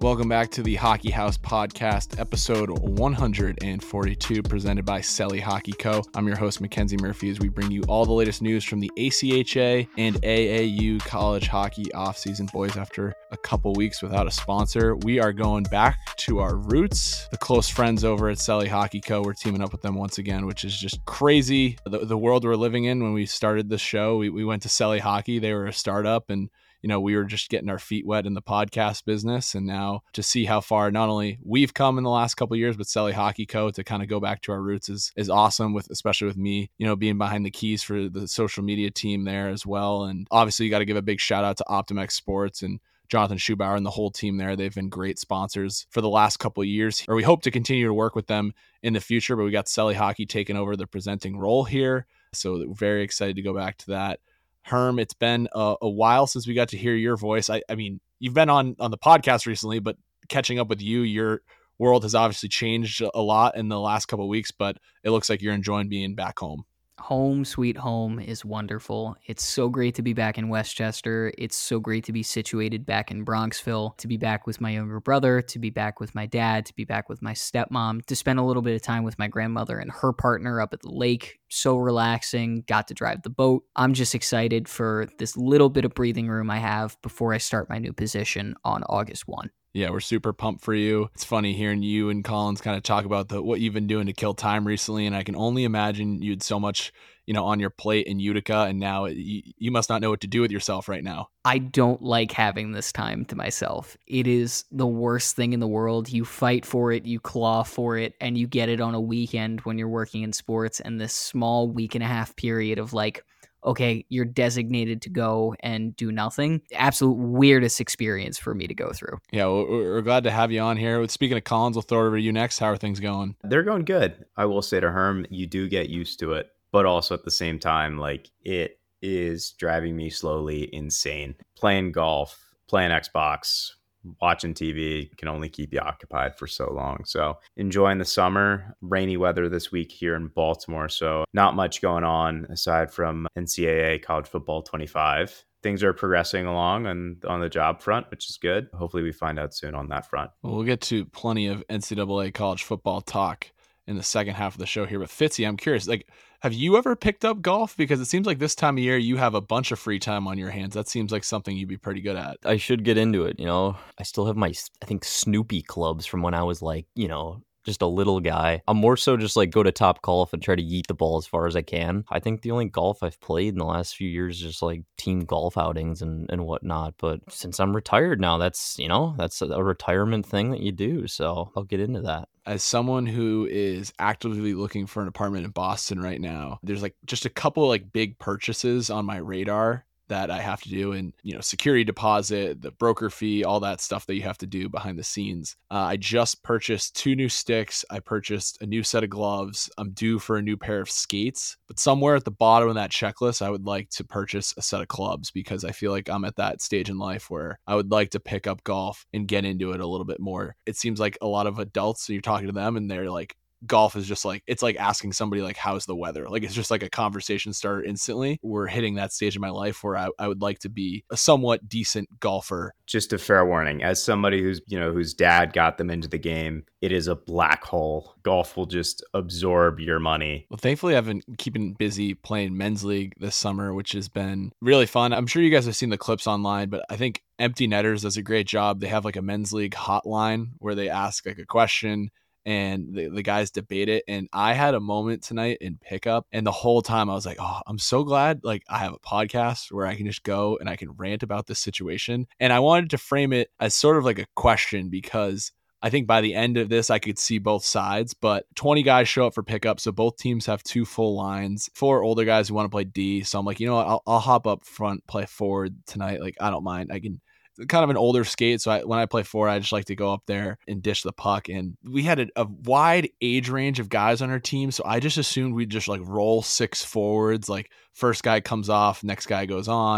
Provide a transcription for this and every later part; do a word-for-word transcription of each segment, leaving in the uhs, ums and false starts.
Welcome back to the Hockey House Podcast, episode one hundred forty-two, presented by Selly Hockey Co. I'm your host, Mackenzie Murphy, as we bring you all the latest news from the A C H A and A A U college hockey offseason. Boys, after a couple weeks without a sponsor, we are going back to our roots. The close friends over at Selly Hockey Co. We're teaming up with them once again, which is just crazy. The, the world we're living in. When we started the show, we, we went to Selly Hockey. They were a startup, and you know, we were just getting our feet wet in the podcast business. And now to see how far not only we've come in the last couple of years, but Selly Hockey Co. to kind of go back to our roots is is awesome, with especially with me, you know, being behind the keys for the social media team there as well. And obviously you got to give a big shout out to Optimex Sports and Jonathan Schubauer and the whole team there. They've been great sponsors for the last couple of years, or we hope to continue to work with them in the future, but we got Selly Hockey taking over the presenting role here. So very excited to go back to that. Herm, it's been a, a while since we got to hear your voice. I, I mean, you've been on, on the podcast recently, but catching up with you, your world has obviously changed a lot in the last couple of weeks, but it looks like you're enjoying being back home. Home sweet home is wonderful. It's so great to be back in Westchester. It's so great to be situated back in Bronxville, to be back with my younger brother, to be back with my dad, to be back with my stepmom, to spend a little bit of time with my grandmother and her partner up at the lake. So relaxing, got to drive the boat. I'm just excited for this little bit of breathing room I have before I start my new position on August first. Yeah, we're super pumped for you. It's funny hearing you and Collins kind of talk about the what you've been doing to kill time recently, and I can only imagine you had so much, you know, on your plate in Utica, and now you, you must not know what to do with yourself right now. I don't like having this time to myself. It is the worst thing in the world. You fight for it, you claw for it, and you get it on a weekend when you're working in sports, and this small week and a half period of like, okay, you're designated to go and do nothing. Absolute weirdest experience for me to go through. Yeah, well, we're glad to have you on here. Speaking of Collins, we'll throw it over to you next. How are things going? They're going good. I will say to Herm, you do get used to it, but also at the same time, like, it is driving me slowly insane. Playing golf, playing Xbox, watching T V can only keep you occupied for so long. So enjoying the summer. Rainy weather this week here in Baltimore, so not much going on aside from N C double A College Football twenty-five. Things are progressing along and on the job front, which is good. Hopefully we find out soon on that front. Well, we'll get to plenty of N C double A college football talk in the second half of the show here. But Fitzy, I'm curious, like, have you ever picked up golf? Because it seems like this time of year you have a bunch of free time on your hands. That seems like something you'd be pretty good at. I should get into it, you know. I still have my, I think, Snoopy clubs from when I was like, you know, just a little guy. I'm more so just like go to Top Golf and try to yeet the ball as far as I can. I think the only golf I've played in the last few years is just like team golf outings and, and whatnot. But since I'm retired now, that's, you know, that's a retirement thing that you do. So I'll get into that. As someone who is actively looking for an apartment in Boston right now, there's like just a couple like big purchases on my radar that I have to do, and you know, security deposit, the broker fee, all that stuff that you have to do behind the scenes. Uh, I just purchased two new sticks. I purchased a new set of gloves. I'm due for a new pair of skates, but somewhere at the bottom of that checklist, I would like to purchase a set of clubs, because I feel like I'm at that stage in life where I would like to pick up golf and get into it a little bit more. It seems like a lot of adults, so you're talking to them and they're like, golf is just like, it's like asking somebody like, how's the weather? Like, it's just like a conversation starter instantly. We're hitting that stage in my life where I, I would like to be a somewhat decent golfer. Just a fair warning, as somebody who's, you know, whose dad got them into the game, it is a black hole. Golf will just absorb your money. Well, thankfully I've been keeping busy playing men's league this summer, which has been really fun. I'm sure you guys have seen the clips online, but I think Empty Netters does a great job. They have like a men's league hotline where they ask like a question and the, the guys debate it. And I had a moment tonight in pickup, and the whole time I was like, oh, I'm so glad like I have a podcast where I can just go and I can rant about this situation. And I wanted to frame it as sort of like a question, because I think by the end of this, I could see both sides, but twenty guys show up for pickup. So both teams have two full lines, four older guys who want to play D. So I'm like, you know what, I'll, I'll hop up front, play forward tonight. Like, I don't mind. I can, kind of an older skate, so I, when I play forward, I just like to go up there and dish the puck. And we had a, a wide age range of guys on our team, so I just assumed we'd just like roll six forwards, like first guy comes off, next guy goes on,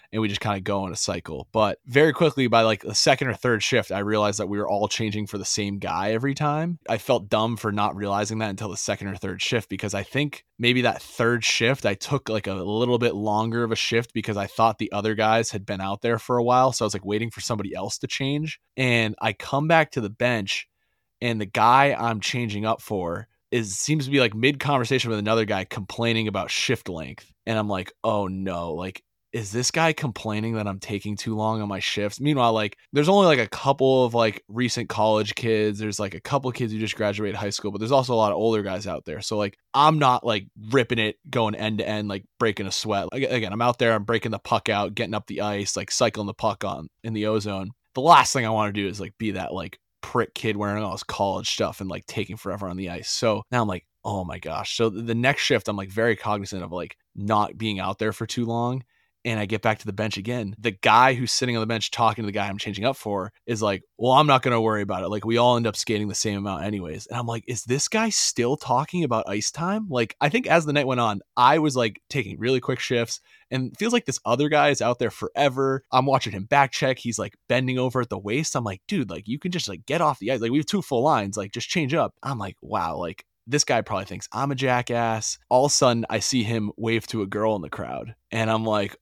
and we just kind of go in a cycle. But very quickly, by like the second or third shift, I realized that we were all changing for the same guy every time. I felt dumb for not realizing that until the second or third shift, because I think maybe that third shift, I took like a little bit longer of a shift because I thought the other guys had been out there for a while. So I was like waiting for somebody else to change. And I come back to the bench, and the guy I'm changing up for is seems to be like mid conversation with another guy complaining about shift length. And I'm like, oh no, like, is this guy complaining that I'm taking too long on my shifts? Meanwhile, like, there's only like a couple of like recent college kids. There's like a couple of kids who just graduated high school, but there's also a lot of older guys out there. So like, I'm not like ripping it, going end to end, like breaking a sweat. Like, again, I'm out there, I'm breaking the puck out, getting up the ice, like cycling the puck on in the ozone. The last thing I want to do is like be that like prick kid wearing all his college stuff and like taking forever on the ice. So now I'm like, oh my gosh. So the next shift, I'm like very cognizant of like not being out there for too long. And I get back to the bench again. The guy who's sitting on the bench talking to the guy I'm changing up for is like, well, I'm not going to worry about it. Like, we all end up skating the same amount anyways. And I'm like, is this guy still talking about ice time? Like, I think as the night went on, I was like taking really quick shifts, and it feels like this other guy is out there forever. I'm watching him back check. He's like bending over at the waist. I'm like, dude, like you can just like get off the ice. Like, we have two full lines, like just change up. I'm like, wow, like this guy probably thinks I'm a jackass. All of a sudden, I see him wave to a girl in the crowd. And I'm like,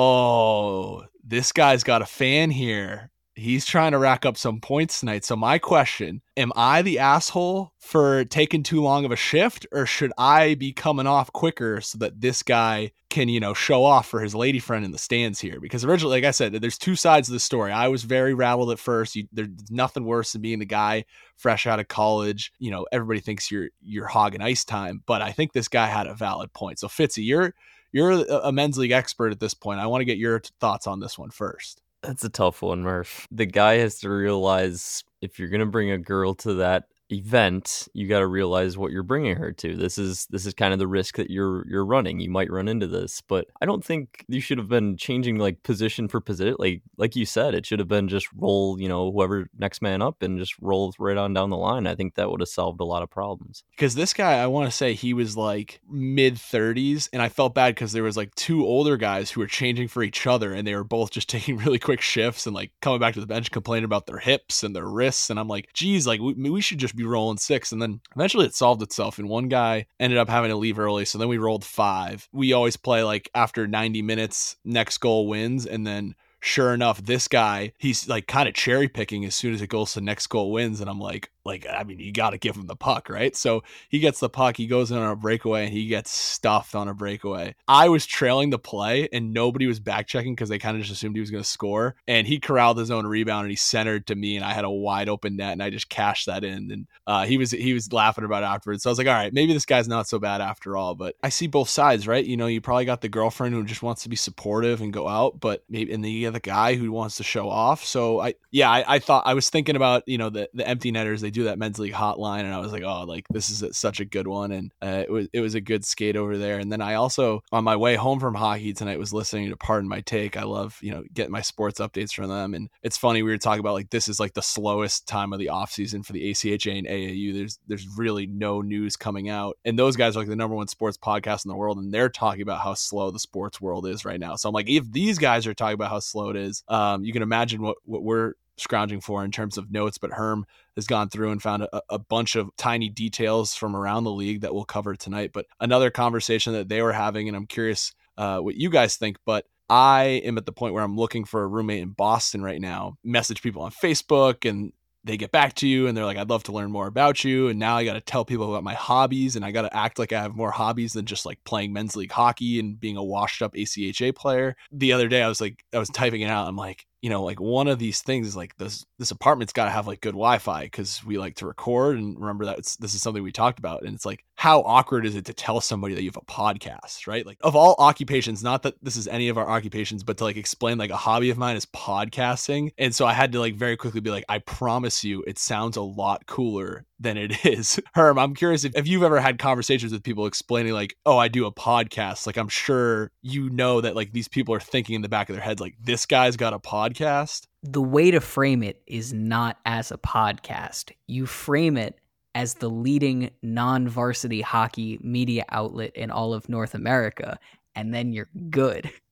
oh, this guy's got a fan here. He's trying to rack up some points tonight. So my question, am I the asshole for taking too long of a shift, or should I be coming off quicker so that this guy can, you know, show off for his lady friend in the stands here? Because originally, like I said, there's two sides of the story. I was very rattled at first. You, there's nothing worse than being the guy fresh out of college. You know, everybody thinks you're you're hogging ice time, but I think this guy had a valid point. So Fitzy, you're you're a men's league expert at this point. I want to get your t- thoughts on this one first. That's a tough one, Murph. The guy has to realize if you're going to bring a girl to that event, you got to realize what you're bringing her to. This is this is kind of the risk that you're you're running. You might run into this, but I don't think you should have been changing like position for position. Like like you said, it should have been just roll, you know, whoever next man up and just roll right on down the line. I think that would have solved a lot of problems. Because this guy, I want to say he was like mid thirties, and I felt bad because there was like two older guys who were changing for each other, and they were both just taking really quick shifts and like coming back to the bench complaining about their hips and their wrists. And I'm like, geez, like we, we should just be rolling six. And then eventually it solved itself, and one guy ended up having to leave early, so then we rolled five. We always play like after ninety minutes, next goal wins. And then sure enough, this guy, he's like kind of cherry picking as soon as it goes to next goal wins. And I'm like, like, I mean, you got to give him the puck, right? So he gets the puck, he goes in on a breakaway, and he gets stuffed on a breakaway. I was trailing the play, and nobody was back checking because they kind of just assumed he was going to score. And he corralled his own rebound, and he centered to me, and I had a wide open net, and I just cashed that in. And uh, he was he was laughing about it afterwards. So I was like, all right, maybe this guy's not so bad after all. But I see both sides, right? You know, you probably got the girlfriend who just wants to be supportive and go out, but maybe, and then you have the guy who wants to show off. So I, yeah, I, I thought I was thinking about, you know, the the empty netters. They do that men's league hotline, and I was like, oh, like this is a, such a good one. And uh, it was it was a good skate over there. And then I also, on my way home from hockey tonight, was listening to Pardon My Take. I love, you know, getting my sports updates from them. And it's funny, we were talking about like this is like the slowest time of the off season for the A C H A and A A U. There's there's really no news coming out, and those guys are like the number one sports podcast in the world, and they're talking about how slow the sports world is right now. So I'm like, if these guys are talking about how slow it is, um, you can imagine what what we're scrounging for in terms of notes. But Herm has gone through and found a, a bunch of tiny details from around the league that we'll cover tonight. But another conversation that they were having, and I'm curious uh, what you guys think, but I am at the point where I'm looking for a roommate in Boston right now. Message people on Facebook, and they get back to you and they're like, I'd love to learn more about you. And now I got to tell people about my hobbies, and I got to act like I have more hobbies than just like playing men's league hockey and being a washed up A C H A player. The other day I was like, I was typing it out. I'm like, you know, like one of these things is like this, this apartment's got to have like good Wi-Fi because we like to record. And remember that it's, this is something we talked about. And it's like, how awkward is it to tell somebody that you have a podcast, right? Like of all occupations, not that this is any of our occupations, but to like explain like a hobby of mine is podcasting. And so I had to like very quickly be like, I promise you, it sounds a lot cooler than it is. Herm, I'm curious if, if you've ever had conversations with people explaining like, oh, I do a podcast. Like, I'm sure you know that like these people are thinking in the back of their heads, like this guy's got a podcast. The way to frame it is not as a podcast. You frame it as the leading non-varsity hockey media outlet in all of North America, and then you're good.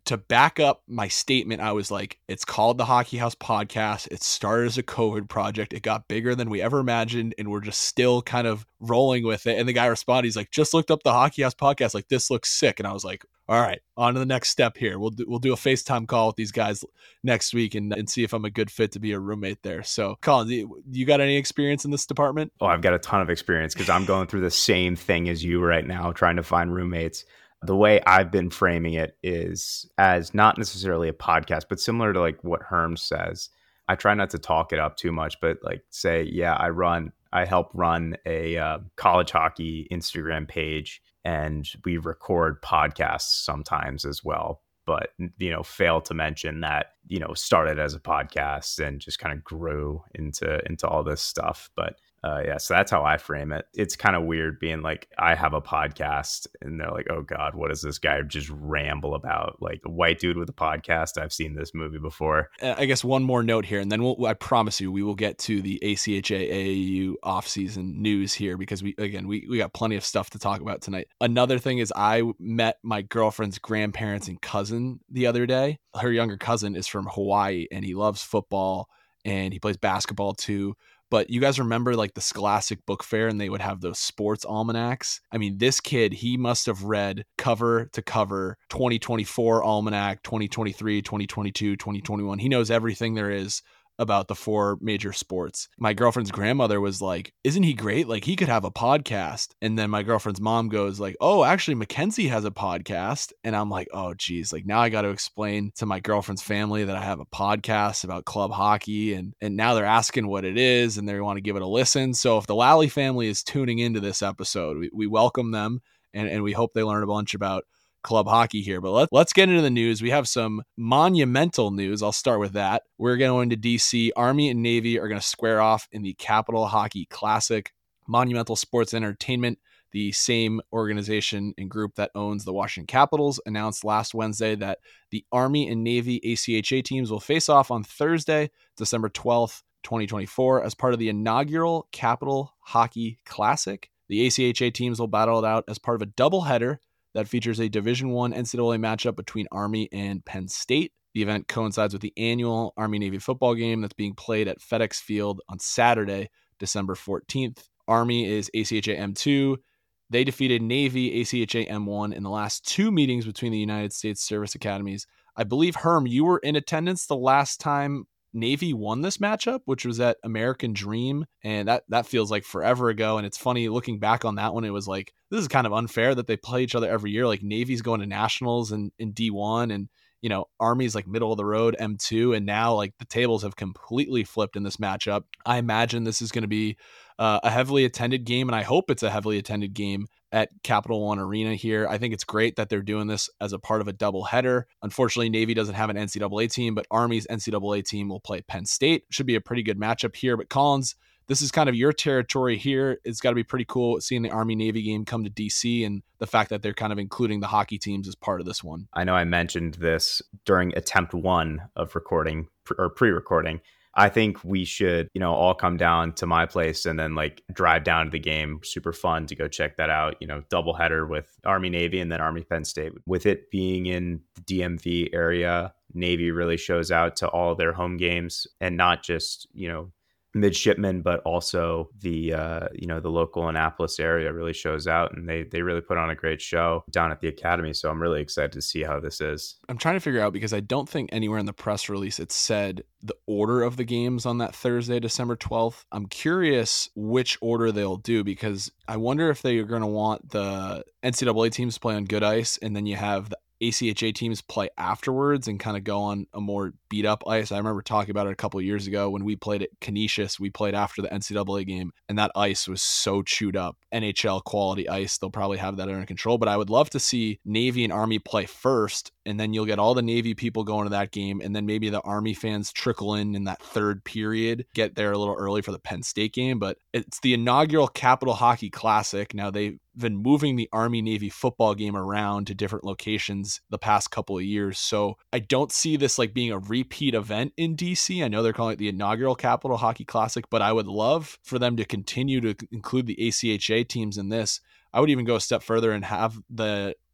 to back up my statement, I was like, it's called the Hockey House Podcast. It started as a COVID project. It got bigger than we ever imagined, and we're just still kind of rolling with it. And the guy responded, he's like, just looked up the Hockey House Podcast. Like, this looks sick. And I was like, all right, on to the next step here. We'll do, we'll do a FaceTime call with these guys next week and, and see if I'm a good fit to be a roommate there. So, Colin, you, you got any experience in this department? Oh, I've got a ton of experience because I'm going through the same thing as you right now, trying to find roommates. The way I've been framing it is as not necessarily a podcast, but similar to like what Herm says. I try not to talk it up too much, but like say, yeah, I run, I help run a uh, college hockey Instagram page, and we record podcasts sometimes as well. But, you know, fail to mention that, you know, started as a podcast and just kind of grew into into all this stuff. But Uh, yeah, so that's how I frame it. It's kind of weird being like, I have a podcast and they're like, oh God, what does this guy just ramble about? Like a white dude with a podcast. I've seen this movie before. I guess one more note here, and then we'll, I promise you, we will get to the A C H A A A U offseason news here because we, again, we, we got plenty of stuff to talk about tonight. Another thing is I met my girlfriend's grandparents and cousin the other day. Her younger cousin is from Hawaii and he loves football and he plays basketball too. But you guys remember like the Scholastic Book Fair and they would have those sports almanacs? I mean, this kid, he must have read cover to cover twenty twenty-four almanac, twenty twenty-three, twenty twenty-two, twenty twenty-one. He knows everything there is about the four major sports. My girlfriend's grandmother was like, isn't he great? Like he could have a podcast. And then my girlfriend's mom goes like, oh, actually Mackenzie has a podcast. And I'm like, oh geez, like now I got to explain to my girlfriend's family that I have a podcast about club hockey. And, and now they're asking what it is and they want to give it a listen. So if the Lally family is tuning into this episode, we, we welcome them and, and we hope they learn a bunch about club hockey here. But let, let's get into the news. We have some monumental news. I'll start with that. We're going to D C. Army and Navy are going to square off in the Capital Hockey Classic. Monumental Sports Entertainment, the same organization and group that owns the Washington Capitals, announced last Wednesday that the Army and Navy A C H A teams will face off on Thursday, December twelfth, twenty twenty-four, as part of the inaugural Capital Hockey Classic. The A C H A teams will battle it out as part of a doubleheader that features a Division I N C double A matchup between Army and Penn State. The event coincides with the annual Army-Navy football game that's being played at FedEx Field on Saturday, December fourteenth. Army is A C H A M two. They defeated Navy A C H A M one in the last two meetings between the United States Service Academies. I believe, Herm, you were in attendance the last time Navy won this matchup, which was at American Dream, and that that feels like forever ago. And it's funny looking back on that one, it was like, this is kind of unfair that they play each other every year. Like Navy's going to nationals and in D one, and you know, Army's like middle of the road M two, and now like the tables have completely flipped in this matchup. I imagine this is going to be uh, a heavily attended game, and I hope it's a heavily attended game at Capital One Arena here. I think it's great that they're doing this as a part of a double header. Unfortunately, Navy doesn't have an N C double A team, but Army's N C double A team will play Penn State. Should be a pretty good matchup here. But Collins, this is kind of your territory here. It's got to be pretty cool seeing the Army-Navy game come to D C and the fact that they're kind of including the hockey teams as part of this one. I know I mentioned this during attempt one of recording or pre-recording. I think we should, you know, all come down to my place and then like drive down to the game. Super fun to go check that out. You know, doubleheader with Army Navy and then Army Penn State. With it being in the D M V area, Navy really shows out to all their home games and not just, you know, midshipmen, but also the uh, you know, the local Annapolis area really shows out, and they they really put on a great show down at the academy. So I'm really excited to see how this is. I'm trying to figure out because I don't think anywhere in the press release it said the order of the games on that Thursday, December twelfth. I'm curious which order they'll do because I wonder if they are going to want the N C double A teams to play on good ice, and then you have the A C H A teams play afterwards and kind of go on a more beat up ice. I remember talking about it a couple of years ago when we played at Canisius. We played after the N C double A game, and that ice was so chewed up. N H L quality ice. They'll probably have that under control, but I would love to see Navy and Army play first, and then you'll get all the Navy people going to that game, and then maybe the Army fans trickle in in that third period, get there a little early for the Penn State game. But it's the inaugural Capital Hockey Classic. Now they've been moving the Army-Navy football game around to different locations the past couple of years. So I don't see this like being a repeat event in D C. I know they're calling it the inaugural Capital Hockey Classic, but I would love for them to continue to include the A C H A teams in this. I would even go a step further and have the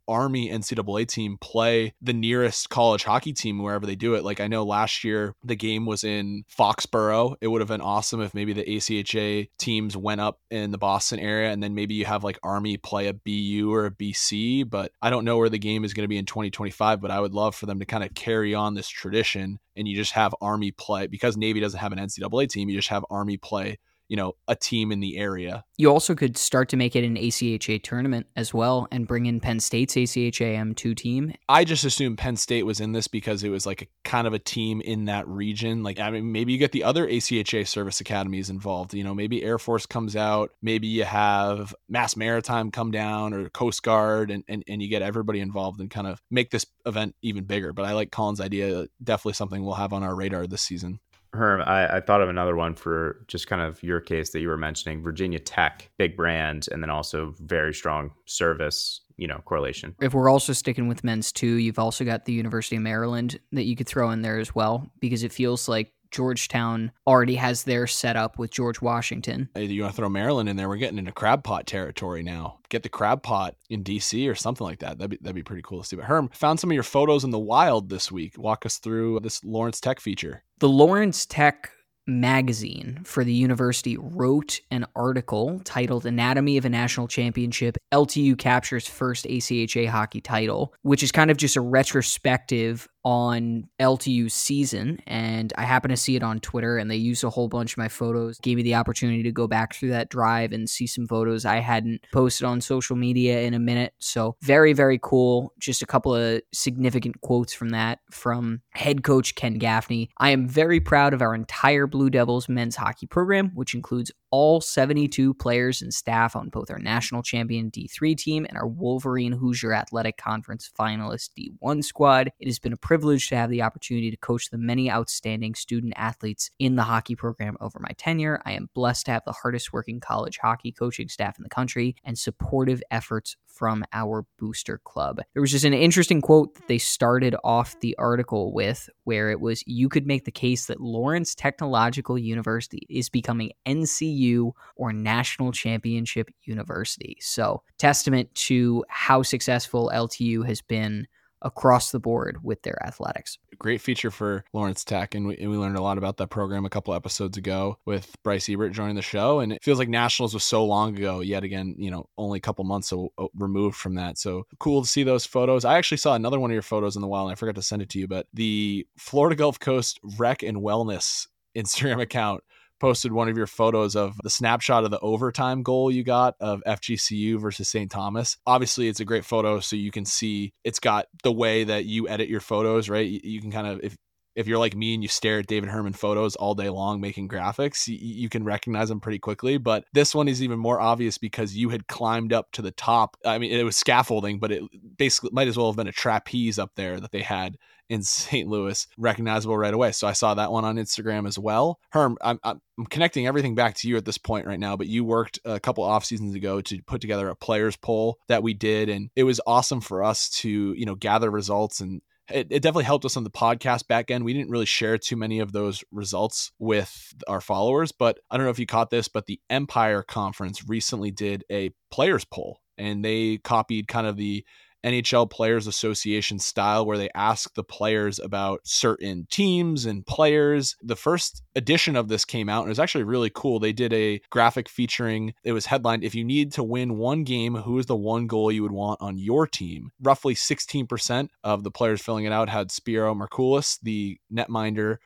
Army N C double A team play the nearest college hockey team wherever they do it. Like I know last year the game was in Foxborough. It would have been awesome if maybe the A C H A teams went up in the Boston area and then maybe you have like Army play a B U or a B C, but I don't know where the game is going to be in twenty twenty-five, but I would love for them to kind of carry on this tradition and you just have Army play, because Navy doesn't have an N C double A team, you just have Army play, you know, a team in the area. You also could start to make it an A C H A tournament as well and bring in Penn State's A C H A M two team. I just assumed Penn State was in this because it was like a kind of a team in that region. Like, I mean, maybe you get the other A C H A service academies involved. You know, maybe Air Force comes out, maybe you have Mass Maritime come down or Coast Guard, and, and, and you get everybody involved and kind of make this event even bigger. But I like Colin's idea. Definitely something we'll have on our radar this season. Herm, I, I thought of another one for just kind of your case that you were mentioning. Virginia Tech, big brand, and then also very strong service, you know, correlation. If we're also sticking with men's too, you've also got the University of Maryland that you could throw in there as well, because it feels like Georgetown already has their setup with George Washington. Hey, you want to throw Maryland in there? We're getting into crab pot territory now. Get the crab pot in D C or something like that. That'd be, that'd be pretty cool to see. But Herm, found some of your photos in the wild this week. Walk us through this Lawrence Tech feature. The Lawrence Tech magazine for the university wrote an article titled Anatomy of a National Championship, L T U Captures First A C H A Hockey Title, which is kind of just a retrospective on L T U's season, and I happen to see it on Twitter, and they used a whole bunch of my photos, gave me the opportunity to go back through that drive and see some photos I hadn't posted on social media in a minute. So very, very cool. Just a couple of significant quotes from that from head coach Ken Gaffney. I am very proud of our entire Blue Devils men's hockey program, which includes all seventy-two players and staff on both our national champion D three team and our Wolverine Hoosier Athletic Conference finalist D one squad. It has been a privilege to have the opportunity to coach the many outstanding student athletes in the hockey program over my tenure. I am blessed to have the hardest working college hockey coaching staff in the country and supportive efforts from our booster club. There was just an interesting quote that they started off the article with, where it was, you could make the case that Lawrence Technological University is becoming N C U or National Championship University. So testament to how successful L T U has been across the board with their athletics. Great feature for Lawrence Tech, and we, and we learned a lot about that program a couple episodes ago with Bryce Ebert joining the show, and it feels like Nationals was so long ago, yet again, you know, only a couple months so, uh, removed from that. So cool to see those photos. I actually saw another one of your photos in the wild, and I forgot to send it to you, but the Florida Gulf Coast Rec and Wellness Instagram account posted one of your photos of the snapshot of the overtime goal you got of F G C U versus Saint Thomas. Obviously, it's a great photo, so you can see it's got the way that you edit your photos, right? You, you can kind of, if if you're like me and you stare at David Herman photos all day long making graphics, you, you can recognize them pretty quickly. But this one is even more obvious because you had climbed up to the top. I mean, it was scaffolding, but it basically might as well have been a trapeze up there that they had in Saint Louis, recognizable right away. So I saw that one on Instagram as well. Herm, I'm, I'm connecting everything back to you at this point right now, but you worked a couple off seasons ago to put together a players poll that we did. And it was awesome for us to, you know, gather results, and It, it definitely helped us on the podcast back end. We didn't really share too many of those results with our followers, but I don't know if you caught this, but the Empire Conference recently did a players poll, and they copied kind of the N H L Players Association style, where they ask the players about certain teams and players. The first edition of this came out and it was actually really cool. They did a graphic featuring, it was headlined, if you need to win one game, who is the one goal you would want on your team? Roughly sixteen percent of the players filling it out had Spiro Markoulis, the netminder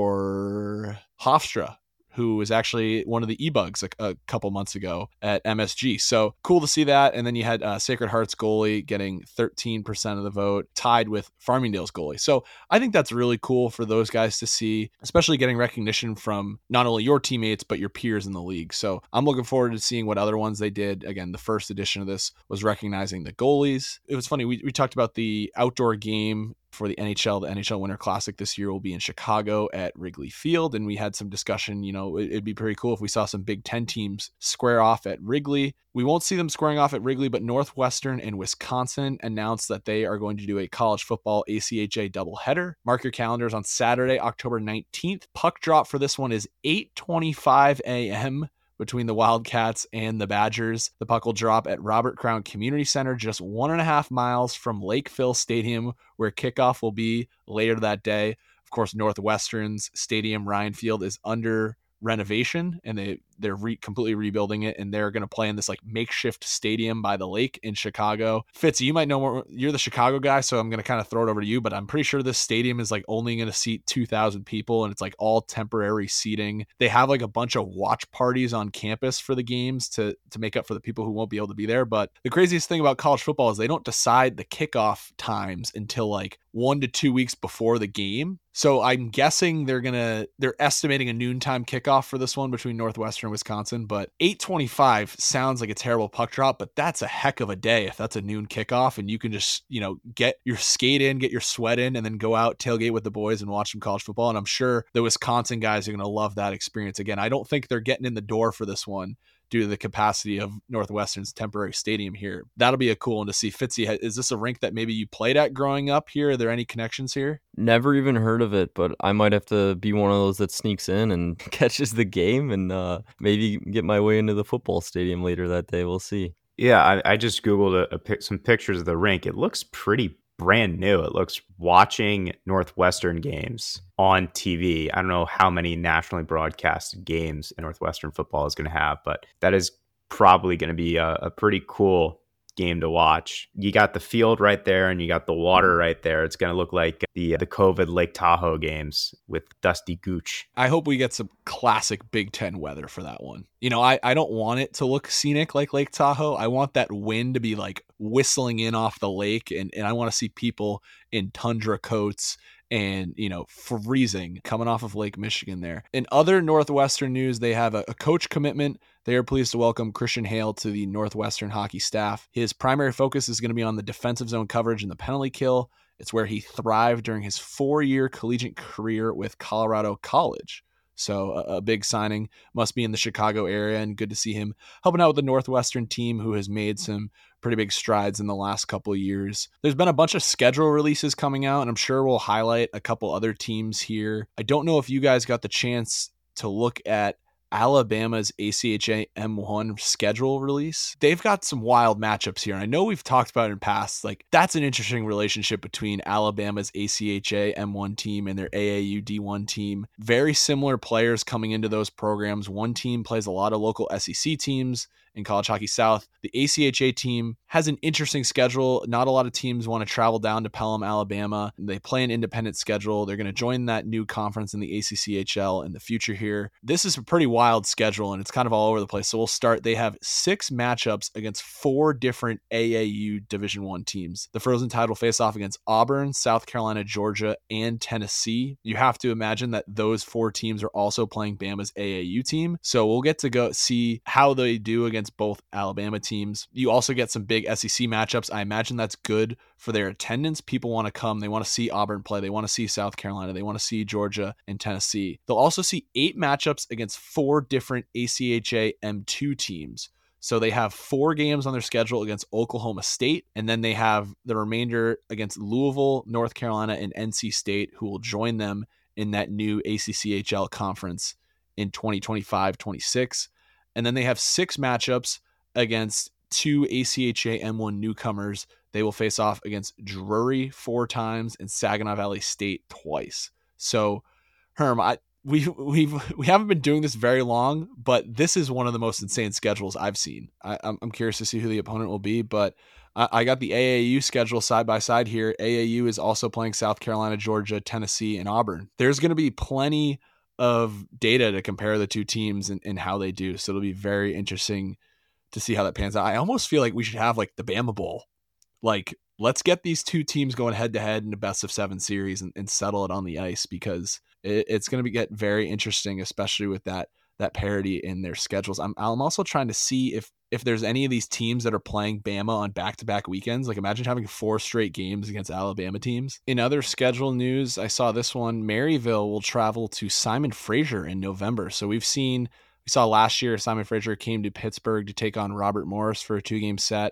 for Hofstra, who was actually one of the e-bugs a, a couple months ago at M S G. So cool to see that. And then you had uh, Sacred Heart's goalie getting thirteen percent of the vote, tied with Farmingdale's goalie. So I think that's really cool for those guys to see, especially getting recognition from not only your teammates, but your peers in the league. So I'm looking forward to seeing what other ones they did. Again, the first edition of this was recognizing the goalies. It was funny. We, we talked about the outdoor game for the N H L. The N H L Winter Classic this year will be in Chicago at Wrigley Field. And we had some discussion, you know, it'd be pretty cool if we saw some Big Ten teams square off at Wrigley. We won't see them squaring off at Wrigley, but Northwestern and Wisconsin announced that they are going to do a college football A C H A doubleheader. Mark your calendars on Saturday, October nineteenth. Puck drop for this one is eight twenty-five a.m. between the Wildcats and the Badgers. The puck will drop at Robert Crown Community Center, just one and a half miles from Lake Phil Stadium, where kickoff will be later that day. Of course, Northwestern's stadium, Ryan Field, is under renovation, and they they're re- completely rebuilding it, and they're going to play in this like makeshift stadium by the lake in Chicago. Fitz, you might know more. You're the Chicago guy, so I'm going to kind of throw it over to you, but I'm pretty sure this stadium is like only going to seat two thousand people, and it's like all temporary seating. They have like a bunch of watch parties on campus for the games to to make up for the people who won't be able to be there. But the craziest thing about college football is they don't decide the kickoff times until like one to two weeks before the game. So I'm guessing they're gonna they're estimating a noontime kickoff for this one between Northwestern and Wisconsin. But eight twenty-five sounds like a terrible puck drop, but that's a heck of a day if that's a noon kickoff and you can just, you know, get your skate in, get your sweat in, and then go out, tailgate with the boys and watch some college football. And I'm sure the Wisconsin guys are gonna love that experience. Again, I don't think they're getting in the door for this one due to the capacity of Northwestern's temporary stadium here. That'll be a cool one to see. Fitzy, is this a rink that maybe you played at growing up here? Are there any connections here? Never even heard of it, but I might have to be one of those that sneaks in and catches the game and uh, maybe get my way into the football stadium later that day. We'll see. Yeah, I, I just Googled a, a pic, some pictures of the rink. It looks pretty brand new. It looks, watching Northwestern games on T V, I don't know how many nationally broadcasted games Northwestern football is going to have, but that is probably going to be a, a pretty cool game to watch. You got the field right there and you got the water right there. It's going to look like the the COVID Lake Tahoe games with Dusty Gooch. I hope we get some classic Big Ten weather for that one. You know, I, I don't want it to look scenic like Lake Tahoe. I want that wind to be like whistling in off the lake, and, and I want to see people in tundra coats and, you know, freezing coming off of Lake Michigan there. In other Northwestern news, they have a, a coach commitment. They are pleased to welcome Christian Hale to the Northwestern hockey staff. His primary focus is going to be on the defensive zone coverage and the penalty kill. It's where he thrived during his four-year collegiate career with Colorado College. So a, a big signing, must be in the Chicago area, and good to see him helping out with the Northwestern team who has made some pretty big strides in the last couple of years. There's been a bunch of schedule releases coming out, and I'm sure we'll highlight a couple other teams here. I don't know if you guys got the chance to look at Alabama's A C H A M one schedule release. They've got some wild matchups here. I know we've talked about it in past, like that's an interesting relationship between Alabama's A C H A M one team and their A A U D one team. Very similar players coming into those programs. One team plays a lot of local S E C teams in College Hockey South. The A C H A team has an interesting schedule. Not a lot of teams want to travel down to Pelham, Alabama. They play an independent schedule. They're going to join that new conference in the A C C H L in the future here. This is a pretty wild schedule, and it's kind of all over the place. So we'll start. They have six matchups against four different A A U Division One teams. The Frozen Tide will face off against Auburn, South Carolina, Georgia, and Tennessee. You have to imagine that those four teams are also playing Bama's A A U team. So we'll get to go see how they do against both Alabama teams. You also get some big S E C matchups. I imagine that's good for their attendance. People want to come. They want to see Auburn play. They want to see South Carolina. They want to see Georgia and Tennessee. They'll also see eight matchups against four different A C H A M two teams. So they have four games on their schedule against Oklahoma State, and then they have the remainder against Louisville, North Carolina, and N C State, who will join them in that new A C C H L conference in twenty twenty-five twenty-six. And then they have six matchups against two A C H A M one newcomers. They will face off against Drury four times and Saginaw Valley State twice. So, Herm, I we we've we haven't been doing this very long, but this is one of the most insane schedules I've seen. I, I'm I'm curious to see who the opponent will be, but I, I got the A A U schedule side by side here. A A U is also playing South Carolina, Georgia, Tennessee, and Auburn. There's going to be plenty of data to compare the two teams and, and how they do. So it'll be very interesting to see how that pans out. I almost feel like we should have like the Bama Bowl. Like, let's get these two teams going head to head in a best of seven series and, and settle it on the ice, because it, it's going to get very interesting, especially with that that parity in their schedules. I'm I'm also trying to see if if there's any of these teams that are playing Bama on back-to-back weekends. Like, imagine having four straight games against Alabama teams. In other schedule news, I saw this one. Maryville will travel to Simon Fraser in November. So we've seen, we saw last year Simon Fraser came to Pittsburgh to take on Robert Morris for a two-game set,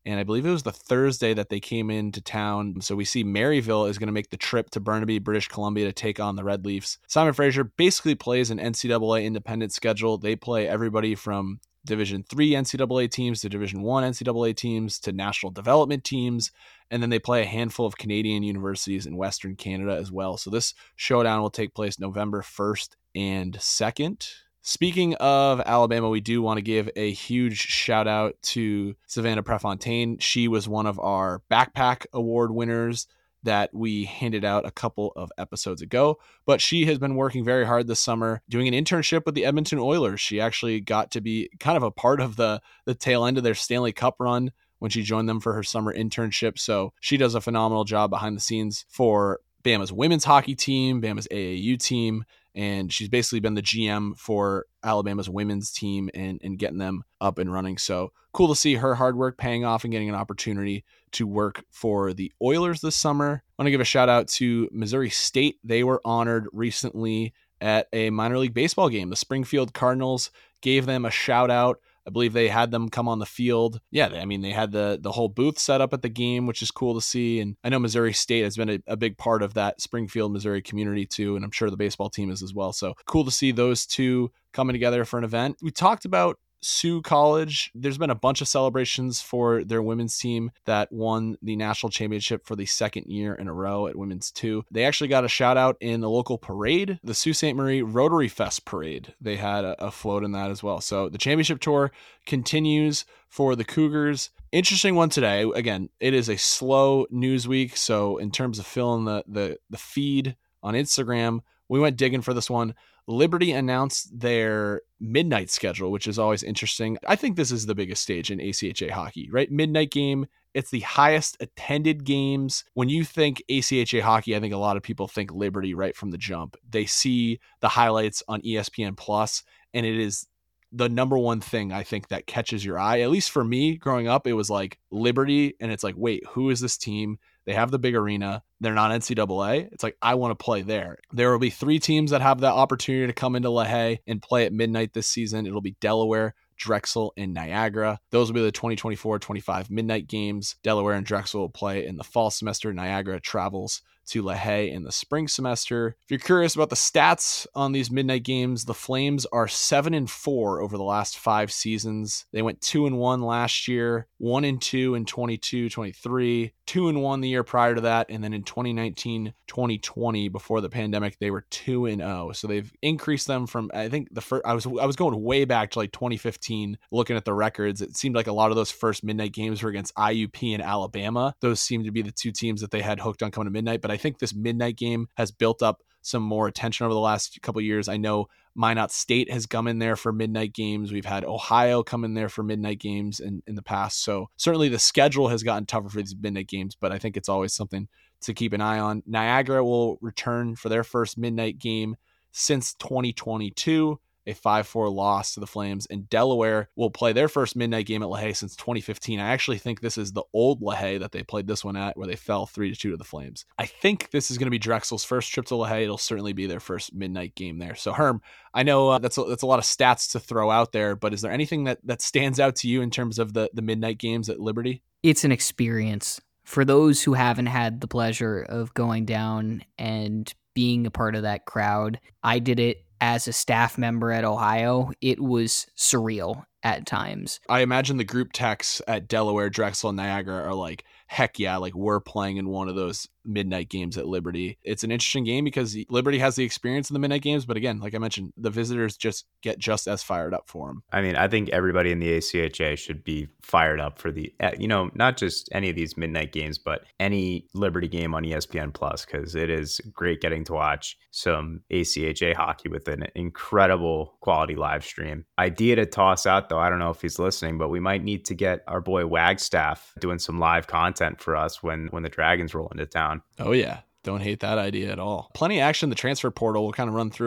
And I believe it was the Thursday that they came into town. So we see Maryville is going to make the trip to Burnaby, British Columbia to take on the Red Leafs. Simon Fraser basically plays an N C double A independent schedule. They play everybody from Division three N C double A teams to Division one N C double A teams to national development teams. And then they play a handful of Canadian universities in Western Canada as well. So this showdown will take place November first and second. Speaking of Alabama, we do want to give a huge shout out to Savannah Prefontaine. She was one of our backpack award winners that we handed out a couple of episodes ago, but she has been working very hard this summer doing an internship with the Edmonton Oilers. She actually got to be kind of a part of the, the tail end of their Stanley Cup run when she joined them for her summer internship. So she does a phenomenal job behind the scenes for Bama's women's hockey team, Bama's A A U team, and she's basically been the G M for Alabama's women's team and, and getting them up and running. So cool to see her hard work paying off and getting an opportunity to work for the Oilers this summer. I want to give a shout out to Missouri State. They were honored recently at a minor league baseball game. The Springfield Cardinals gave them a shout out. I believe they had them come on the field. Yeah, I mean, they had the the whole booth set up at the game, which is cool to see. And I know Missouri State has been a, a big part of that Springfield, Missouri community too, and I'm sure the baseball team is as well. So cool to see those two coming together for an event. We talked about Sioux College. There's been a bunch of celebrations for their women's team that won the national championship for the second year in a row at women's two. They actually got a shout out in the local parade, the Sault Ste. Marie Rotary Fest parade. They had a, a float in that as well. So the championship tour continues for the Cougars. Interesting one today. Again, it is a slow news week. So in terms of filling the, the, the feed on Instagram, we went digging for this one. Liberty announced their midnight schedule, which is always interesting. I think this is the biggest stage in A C H A hockey, right? Midnight game. It's the highest attended games. When you think A C H A hockey, I think a lot of people think Liberty right from the jump. They see the highlights on E S P N Plus, and it is the number one thing I think that catches your eye. At least for me growing up, it was like Liberty, and it's like, wait, who is this team? They have the big arena. They're not N C double A. It's like, I want to play there. There will be three teams that have the opportunity to come into LaHaye and play at midnight this season. It'll be Delaware, Drexel, and Niagara. Those will be the twenty twenty-four twenty-five midnight games. Delaware and Drexel will play in the fall semester. Niagara travels to LaHaye in the spring semester. If you're curious about the stats on these midnight games, the Flames are seven and four over the last five seasons. They went two and one last year, one and two in twenty-two twenty-three, two and one the year prior to that, and then in twenty nineteen twenty twenty, before the pandemic, they were two and oh. So they've increased them from, I think the first, I was I was going way back to like twenty fifteen, looking at the records. It seemed like a lot of those first midnight games were against I U P and Alabama. Those seemed to be the two teams that they had hooked on coming to midnight. But I think this midnight game has built up some more attention over the last couple of years. I know Minot State has come in there for midnight games. We've had Ohio come in there for midnight games in, in the past. So certainly the schedule has gotten tougher for these midnight games, but I think it's always something to keep an eye on. Niagara will return for their first midnight game since twenty twenty-two, a five four loss to the Flames, and Delaware will play their first midnight game at LaHaye since twenty fifteen. I actually think this is the old LaHaye that they played this one at, where they fell three to two to the Flames. I think this is going to be Drexel's first trip to LaHaye. It'll certainly be their first midnight game there. So Herm, I know uh, that's a, that's a lot of stats to throw out there, but is there anything that, that stands out to you in terms of the, the midnight games at Liberty? It's an experience. For those who haven't had the pleasure of going down and being a part of that crowd, I did it as a staff member at Ohio. It was surreal at times. I imagine the group texts at Delaware, Drexel, and Niagara are like, heck yeah, like we're playing in one of those midnight games at Liberty. It's an interesting game because Liberty has the experience in the midnight games, but again, like I mentioned, the visitors just get just as fired up for them. I mean, I think everybody in the A C H A should be fired up for the, you know, not just any of these midnight games, but any Liberty game on E S P N Plus, because it is great getting to watch some A C H A hockey with an incredible quality live stream. Idea to toss out, though, I don't know if he's listening, but we might need to get our boy Wagstaff doing some live content for us when when the Dragons roll into town. Oh yeah, don't hate that idea at all. Plenty of action in the transfer portal. We'll kind of run through it.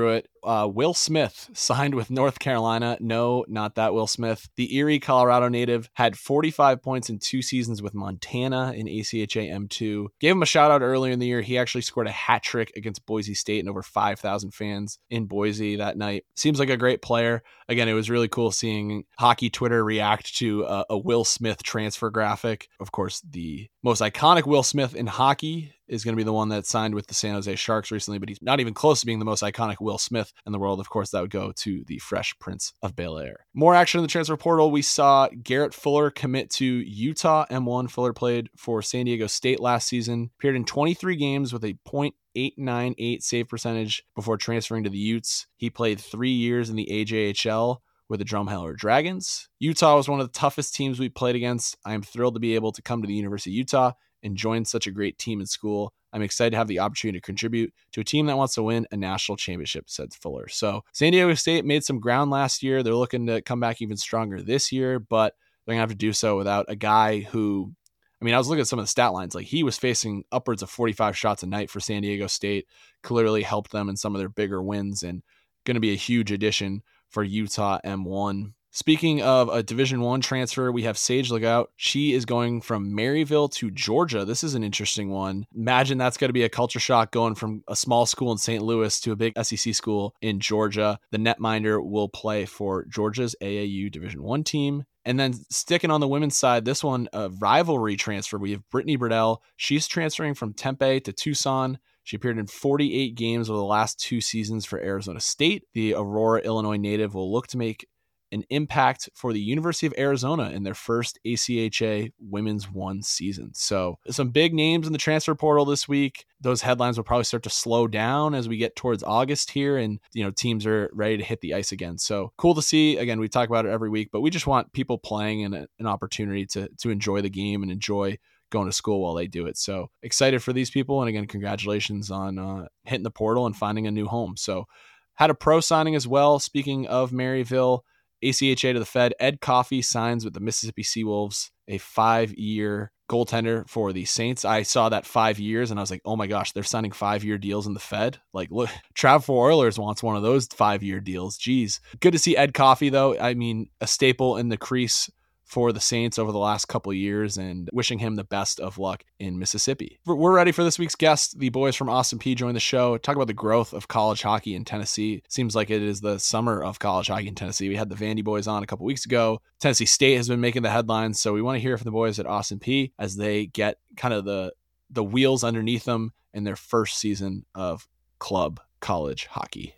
Uh, Will Smith signed with North Carolina. No, not that Will Smith. The Erie, Colorado native had forty-five points in two seasons with Montana in A C H A M two. Gave him a shout out earlier in the year. He actually scored a hat trick against Boise State and over five thousand fans in Boise that night. Seems like a great player. Again, it was really cool seeing hockey Twitter react to a, a Will Smith transfer graphic. Of course, the most iconic Will Smith in hockey is going to be the one that signed with the San Jose Sharks recently, but he's not even close to being the most iconic Will Smith in the world. Of course, that would go to the Fresh Prince of Bel-Air. More action in the transfer portal. We saw Garrett Fuller commit to Utah M one. Fuller played for San Diego State last season, appeared in twenty-three games with a point eight nine eight save percentage before transferring to the Utes. He played three years in the A J H L with the Drumheller Dragons. Utah was one of the toughest teams we played against. I am thrilled to be able to come to the University of Utah and join such a great team in school. I'm excited to have the opportunity to contribute to a team that wants to win a national championship, said Fuller. So San Diego State made some ground last year. They're looking to come back even stronger this year, but they're going to have to do so without a guy who, I mean, I was looking at some of the stat lines. Like, he was facing upwards of forty-five shots a night for San Diego State, clearly helped them in some of their bigger wins, and going to be a huge addition for Utah M one. Speaking of a Division One transfer, we have Sage Legout. She is going from Maryville to Georgia. This is an interesting one. Imagine that's going to be a culture shock going from a small school in Saint Louis to a big S E C school in Georgia. The netminder will play for Georgia's A A U Division One team. And then sticking on the women's side, this one, a rivalry transfer. We have Brittany Burdell. She's transferring from Tempe to Tucson. She appeared in forty-eight games over the last two seasons for Arizona State. The Aurora, Illinois native will look to make an impact for the University of Arizona in their first A C H A Women's One season. So some big names in the transfer portal this week. Those headlines will probably start to slow down as we get towards August here, and you know, teams are ready to hit the ice again. So cool to see. Again, we talk about it every week, but we just want people playing and a, an opportunity to to enjoy the game and enjoy going to school while they do it. So excited for these people. And again, congratulations on uh, hitting the portal and finding a new home. So had a pro signing as well. Speaking of Maryville, A C H A to the Fed, Ed Coffey signs with the Mississippi Seawolves, a five-year goaltender for the Saints. I saw that five years and I was like, oh my gosh, they're signing five-year deals in the Fed. Like, look, Trav for Oilers wants one of those five-year deals. Geez. Good to see Ed Coffey, though. I mean, a staple in the crease for the Saints over the last couple of years, and wishing him the best of luck in Mississippi. We're ready for this week's guest. The boys from Austin Peay joined the show. Talk about the growth of college hockey in Tennessee. Seems like it is the summer of college hockey in Tennessee. We had the Vandy boys on a couple weeks ago. Tennessee State has been making the headlines, so we want to hear from the boys at Austin Peay as they get kind of the the wheels underneath them in their first season of club college hockey.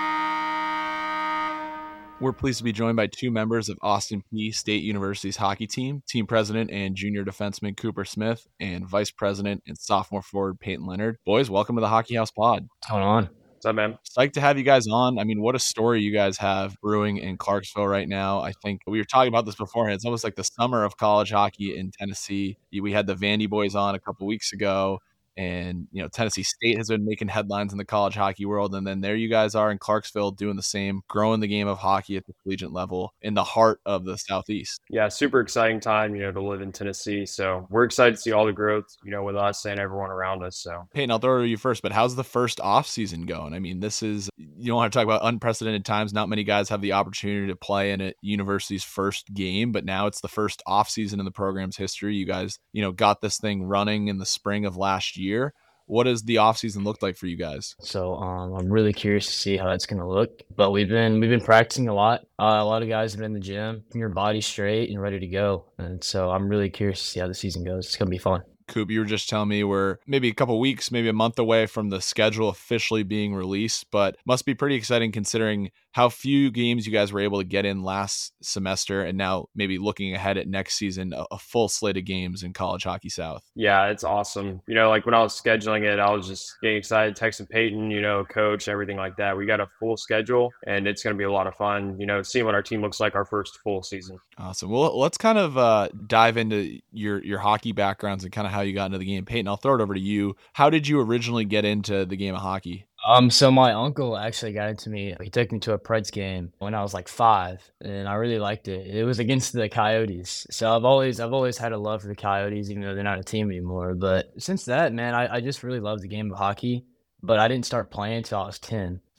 We're pleased to be joined by two members of Austin Peay State University's hockey team, team president and junior defenseman Cooper Smith, and vice president and sophomore forward Peyton Leonard. Boys, welcome to the Hockey House Pod. What's going on? What's up, man? Psyched to have you guys on. I mean, what a story you guys have brewing in Clarksville right now. I think we were talking about this beforehand. It's almost like the summer of college hockey in Tennessee. We had the Vandy boys on a couple weeks ago. And, you know, Tennessee State has been making headlines in the college hockey world. And then there you guys are in Clarksville doing the same, growing the game of hockey at the collegiate level in the heart of the Southeast. Yeah, super exciting time, you know, to live in Tennessee. So we're excited to see all the growth, you know, with us and everyone around us. So, Peyton, I'll throw it to you first, but how's the first off season going? I mean, this is, you don't want to talk about unprecedented times. Not many guys have the opportunity to play in a university's first game, but now it's the first off season in the program's history. You guys, you know, got this thing running in the spring of last year. year. What does the offseason look like for you guys? So um, I'm really curious to see how that's going to look. But we've been we've been practicing a lot. Uh, a lot of guys have been in the gym, keeping your body straight and ready to go. And so I'm really curious to see how the season goes. It's going to be fun. Coop, you were just telling me we're maybe a couple weeks, maybe a month away from the schedule officially being released, but must be pretty exciting considering how few games you guys were able to get in last semester, and now maybe looking ahead at next season, a, a full slate of games in College Hockey South. Yeah, it's awesome. You know, like when I was scheduling it, I was just getting excited, texting Peyton, you know, coach, everything like that. We got a full schedule, and it's going to be a lot of fun, you know, seeing what our team looks like our first full season. Awesome. Well, let's kind of uh, dive into your, your hockey backgrounds and kind of how you got into the game. Peyton, I'll throw it over to you. How did you originally get into the game of hockey? Um, so my uncle actually got into me. He took me to a Preds game when I was like five, and I really liked it. It was against the Coyotes. So I've always I've always had a love for the Coyotes, even though they're not a team anymore. But since that, man, I, I just really loved the game of hockey. But I didn't start playing until I was ten.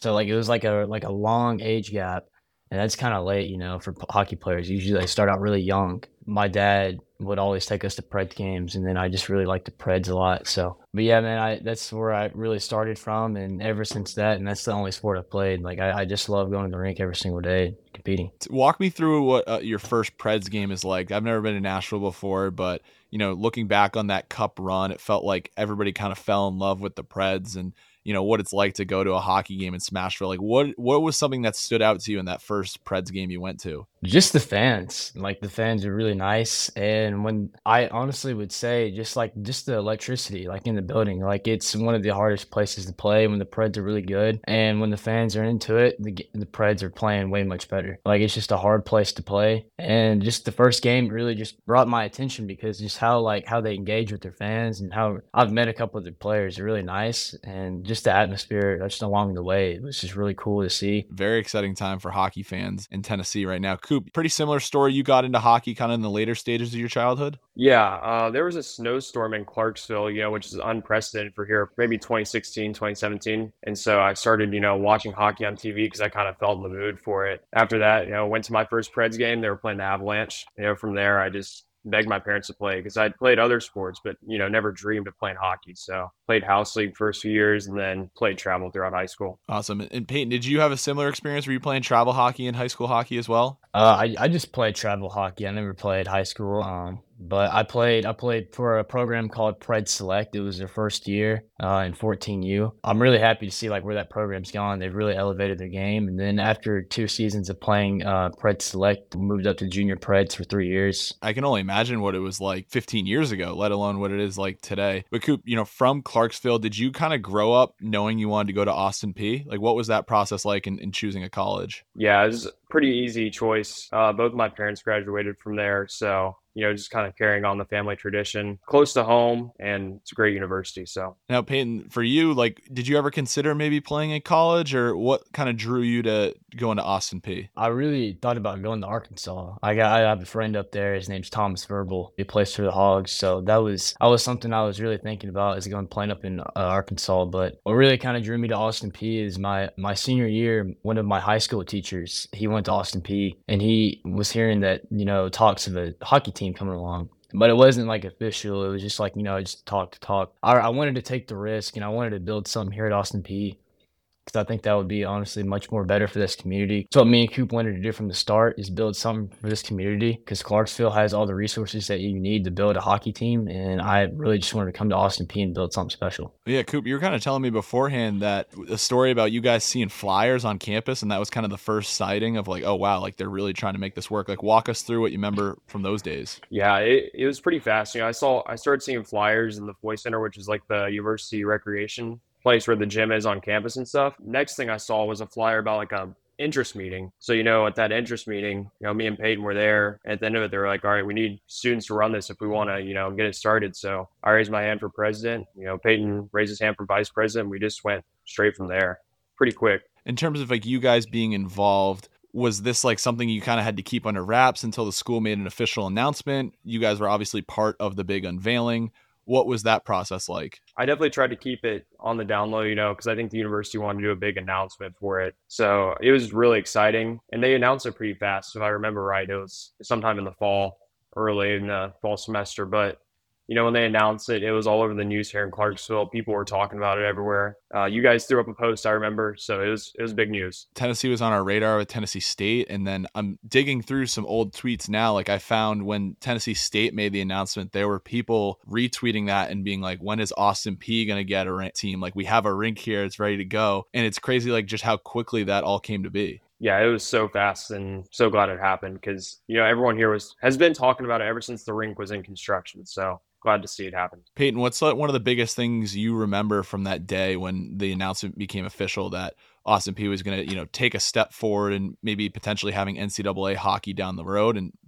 So like it was like a like a long age gap, and that's kind of late, you know, for p- hockey players. Usually they start out really young. My dad would always take us to Preds games, and then I just really liked the Preds a lot. So, but yeah, man, I that's where I really started from, and ever since that, and that's the only sport I've played. Like I, I just love going to the rink every single day, competing. Walk me through what uh, your first Preds game is like. I've never been to Nashville before, but you know, looking back on that Cup run, it felt like everybody kind of fell in love with the Preds, and you know what it's like to go to a hockey game in Smashville. Like, what what was something that stood out to you in that first Preds game you went to? Just the fans. Like the fans are really nice. And when I honestly would say just like just the electricity, like in the building, like it's one of the hardest places to play when the Preds are really good. And when the fans are into it, the g- the Preds are playing way much better. Like it's just a hard place to play. And just the first game really just brought my attention because just how like how they engage with their fans and how I've met a couple of the players are really nice, and just the atmosphere just along the way. It was just really cool to see. Very exciting time for hockey fans in Tennessee right now. Coop, pretty similar story. You got into hockey kind of in the later stages of your childhood? Yeah, uh, there was a snowstorm in Clarksville, you know, which is unprecedented for here, maybe twenty sixteen, twenty seventeen. And so I started, you know, watching hockey on T V because I kind of felt in the mood for it. After that, you know, went to my first Preds game. They were playing the Avalanche. You know, from there, I just begged my parents to play because I'd played other sports, but, you know, never dreamed of playing hockey. So played house league first few years and then played travel throughout high school. Awesome. And Peyton, did you have a similar experience? Were you playing travel hockey and high school hockey as well? Uh, I I just played travel hockey. I never played high school. Um, but I played I played for a program called Pred Select. It was their first year uh, in fourteen U. I'm really happy to see like where that program's gone. They've really elevated their game. And then after two seasons of playing uh, Pred Select, moved up to junior Preds for three years. I can only imagine what it was like fifteen years ago, let alone what it is like today. But Coop, you know, from Clarksville, did you kind of grow up knowing you wanted to go to Austin Peay? Like, what was that process like in, in choosing a college? Yeah, it was a pretty easy choice. Uh, both my parents graduated from there. So, you know, just kind of carrying on the family tradition, close to home, and it's a great university. So Now, Peyton, for you, like, did you ever consider maybe playing in college, or what kind of drew you to go into Austin Peay? I really thought about going to Arkansas. I got I have a friend up there. His name's Thomas Verbal. He plays for the Hogs, so that was that was something I was really thinking about is going playing up in uh, Arkansas. But what really kind of drew me to Austin Peay is my my senior year. One of my high school teachers, he went to Austin Peay, and he was hearing that you know talks of a hockey team coming along. But it wasn't like official. It was just like, you know, just talk to talk. I, I wanted to take the risk, and I wanted to build something here at Austin Peay because I think that would be honestly much more better for this community. So what me and Coop wanted to do from the start is build something for this community because Clarksville has all the resources that you need to build a hockey team, and I really just wanted to come to Austin Peay and build something special. Yeah, Coop, you were kind of telling me beforehand that a story about you guys seeing flyers on campus, and that was kind of the first sighting of like, oh, wow, like they're really trying to make this work. Like, walk us through what you remember from those days. yeah, it, it was pretty fast. You know, I saw I started seeing flyers in the Foy Center, which is like the university recreation place where the gym is on campus and stuff. Next thing I saw was a flyer about like a interest meeting. So, you know, at that interest meeting, you know, me and Peyton were there. At the end of it, they were like, all right, we need students to run this if we want to, you know, get it started. So I raised my hand for president. You know, Peyton raised his hand for vice president. We just went straight from there pretty quick. In terms of like you guys being involved, was this like something you kind of had to keep under wraps until the school made an official announcement? You guys were obviously part of the big unveiling. What was that process like? I definitely tried to keep it on the down low, you know, because I think the university wanted to do a big announcement for it. So it was really exciting. And they announced it pretty fast. If I remember right, it was sometime in the fall, early in the fall semester. But, you know, when they announced it, it was all over the news here in Clarksville. People were talking about it everywhere. Uh, you guys threw up a post, I remember. So it was it was big news. Tennessee was on our radar with Tennessee State. And then I'm digging through some old tweets now. Like I found when Tennessee State made the announcement, there were people retweeting that and being like, when is Austin Peay going to get a rink team? Like we have a rink here. It's ready to go. And it's crazy, like just how quickly that all came to be. Yeah, it was so fast and so glad it happened because, you know, everyone here was has been talking about it ever since the rink was in construction. So glad to see it happen. Peyton, what's like one of the biggest things you remember from that day when the announcement became official that Austin Peay was going to, you know, take a step forward and maybe potentially having N C double A hockey down the road? And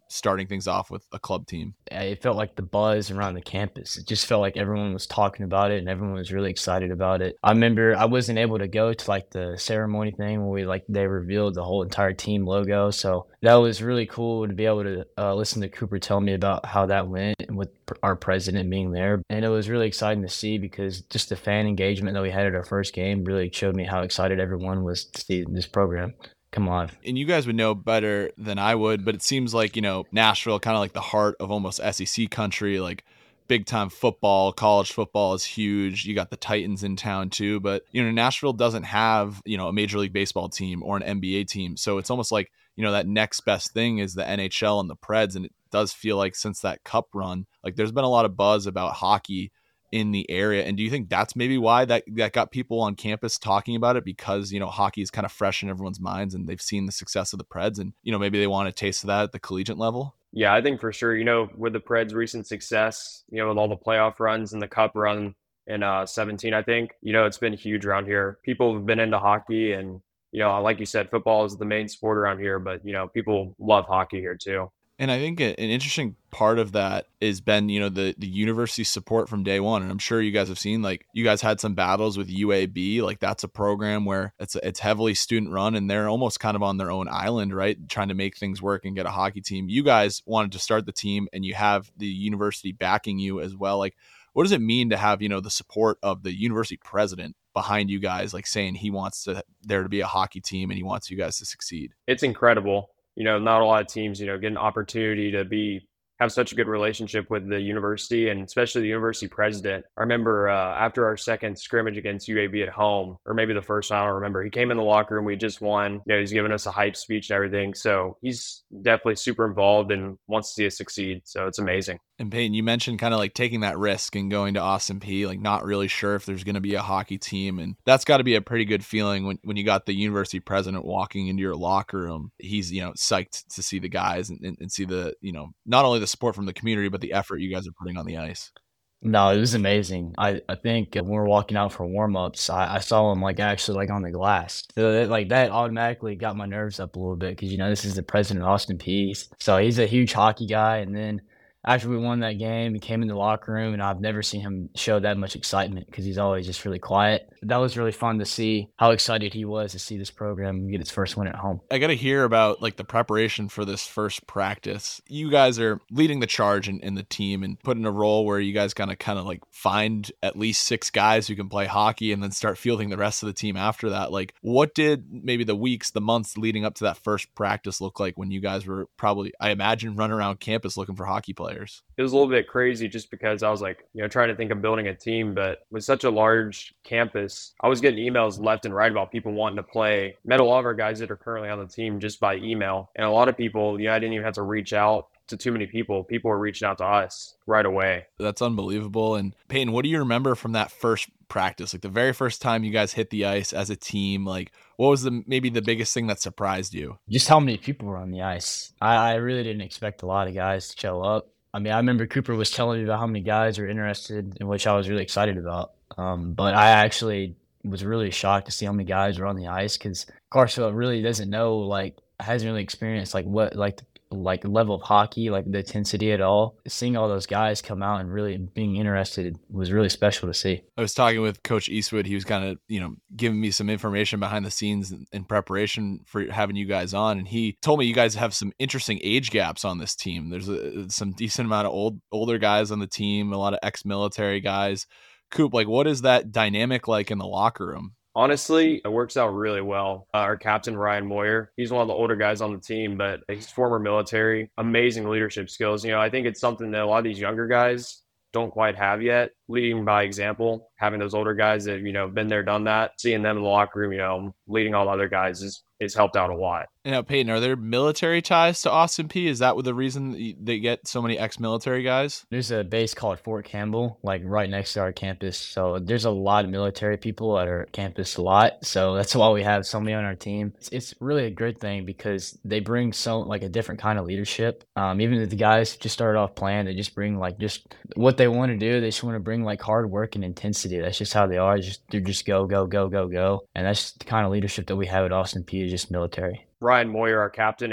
starting things off with a club team? It felt like the buzz around the campus. It just felt like everyone was talking about it and everyone was really excited about it. I remember I wasn't able to go to like the ceremony thing where we like they revealed the whole entire team logo. So that was really cool to be able to uh, listen to Cooper tell me about how that went with our president being there. And it was really exciting to see because just the fan engagement that we had at our first game really showed me how excited everyone was to see this program come on. And you guys would know better than I would, but it seems like, you know, Nashville, kind of like the heart of almost S E C country, like big time football, college football is huge. You got the Titans in town too, but you know, Nashville doesn't have, you know, a Major League Baseball team or an N B A team. So it's almost like, you know, that next best thing is the N H L and the Preds. And it does feel like since that cup run, like there's been a lot of buzz about hockey in the area. And do you think that's maybe why that, that got people on campus talking about it? Because, you know, hockey is kind of fresh in everyone's minds and they've seen the success of the Preds and, you know, maybe they want a taste of that at the collegiate level? Yeah, I think for sure, you know, with the Preds' recent success, you know, with all the playoff runs and the cup run in uh, seventeen, I think, you know, it's been huge around here. People have been into hockey and, you know, like you said, football is the main sport around here, but, you know, people love hockey here too. And I think an interesting part of that has been, you know, the, the university support from day one. And I'm sure you guys have seen, like, you guys had some battles with U A B. Like, that's a program where it's it's heavily student run and they're almost kind of on their own island, right? Trying to make things work and get a hockey team. You guys wanted to start the team and you have the university backing you as well. Like, what does it mean to have, you know, the support of the university president behind you guys, like saying he wants to there to be a hockey team and he wants you guys to succeed? It's incredible. You know, not a lot of teams, you know, get an opportunity to be have such a good relationship with the university and especially the university president. I remember uh, after our second scrimmage against U A B at home, or maybe the first time, I don't remember, he came in the locker room, we just won. You know, he's giving us a hype speech and everything. So he's definitely super involved and wants to see us succeed. So it's amazing. And Peyton, you mentioned kind of like taking that risk and going to Austin Peay, like not really sure if there's going to be a hockey team. And that's got to be a pretty good feeling when, when you got the university president walking into your locker room. He's, you know, psyched to see the guys and, and, and see the, you know, not only the support from the community, but the effort you guys are putting on the ice. No, it was amazing. I, I think when we were walking out for warm-ups, I, I saw him like actually like on the glass. So that, like that automatically got my nerves up a little bit because, you know, this is the president of Austin Peay. So he's a huge hockey guy. And then after we won that game, he came in the locker room, and I've never seen him show that much excitement because he's always just really quiet. That was really fun to see how excited he was to see this program get its first win at home. I got to hear about like the preparation for this first practice. You guys are leading the charge in, in the team and put in a role where you guys kind of kind of like find at least six guys who can play hockey and then start fielding the rest of the team after that. Like, what did maybe the weeks, the months leading up to that first practice look like when you guys were probably, I imagine, running around campus looking for hockey players? It was a little bit crazy just because I was like, you know, trying to think of building a team, but with such a large campus, I was getting emails left and right about people wanting to play. Met a lot of our guys that are currently on the team just by email. And a lot of people, you know, I didn't even have to reach out to too many people. People were reaching out to us right away. That's unbelievable. And Peyton, what do you remember from that first practice? Like the very first time you guys hit the ice as a team, like what was the maybe the biggest thing that surprised you? Just how many people were on the ice. I, I really didn't expect a lot of guys to show up. I mean, I remember Cooper was telling me about how many guys are interested, in which I was really excited about. Um, but I actually was really shocked to see how many guys were on the ice because Clarksville really doesn't know, like, hasn't really experienced like what like like level of hockey, like the intensity at all. Seeing all those guys come out and really being interested was really special to see. I was talking with Coach Eastwood. He was kind of, you know, giving me some information behind the scenes in preparation for having you guys on. And he told me you guys have some interesting age gaps on this team. There's a, some decent amount of old, older guys on the team, a lot of ex-military guys. Coop, like what is that dynamic like in the locker room? Honestly, it works out really well. Uh, our captain, Ryan Moyer, he's one of the older guys on the team, but he's former military, amazing leadership skills. You know, I think it's something that a lot of these younger guys don't quite have yet, leading by example, having those older guys that, you know, been there, done that, seeing them in the locker room, you know, leading all the other guys is, is helped out a lot. And now, Peyton, are there military ties to Austin Peay? Is that the reason they get so many ex-military guys? There's a base called Fort Campbell, like right next to our campus. So there's a lot of military people at our campus a lot. So that's why we have so many on our team. It's, it's really a good thing because they bring so like a different kind of leadership. Um, even if the guys just started off playing, they just bring like just what they want to do. They just want to bring like hard work and intensity. That's just how they are. Just they just go, go, go, go, go. And that's the kind of leadership that we have at Austin Peay, is just military. Ryan Moyer, our captain, and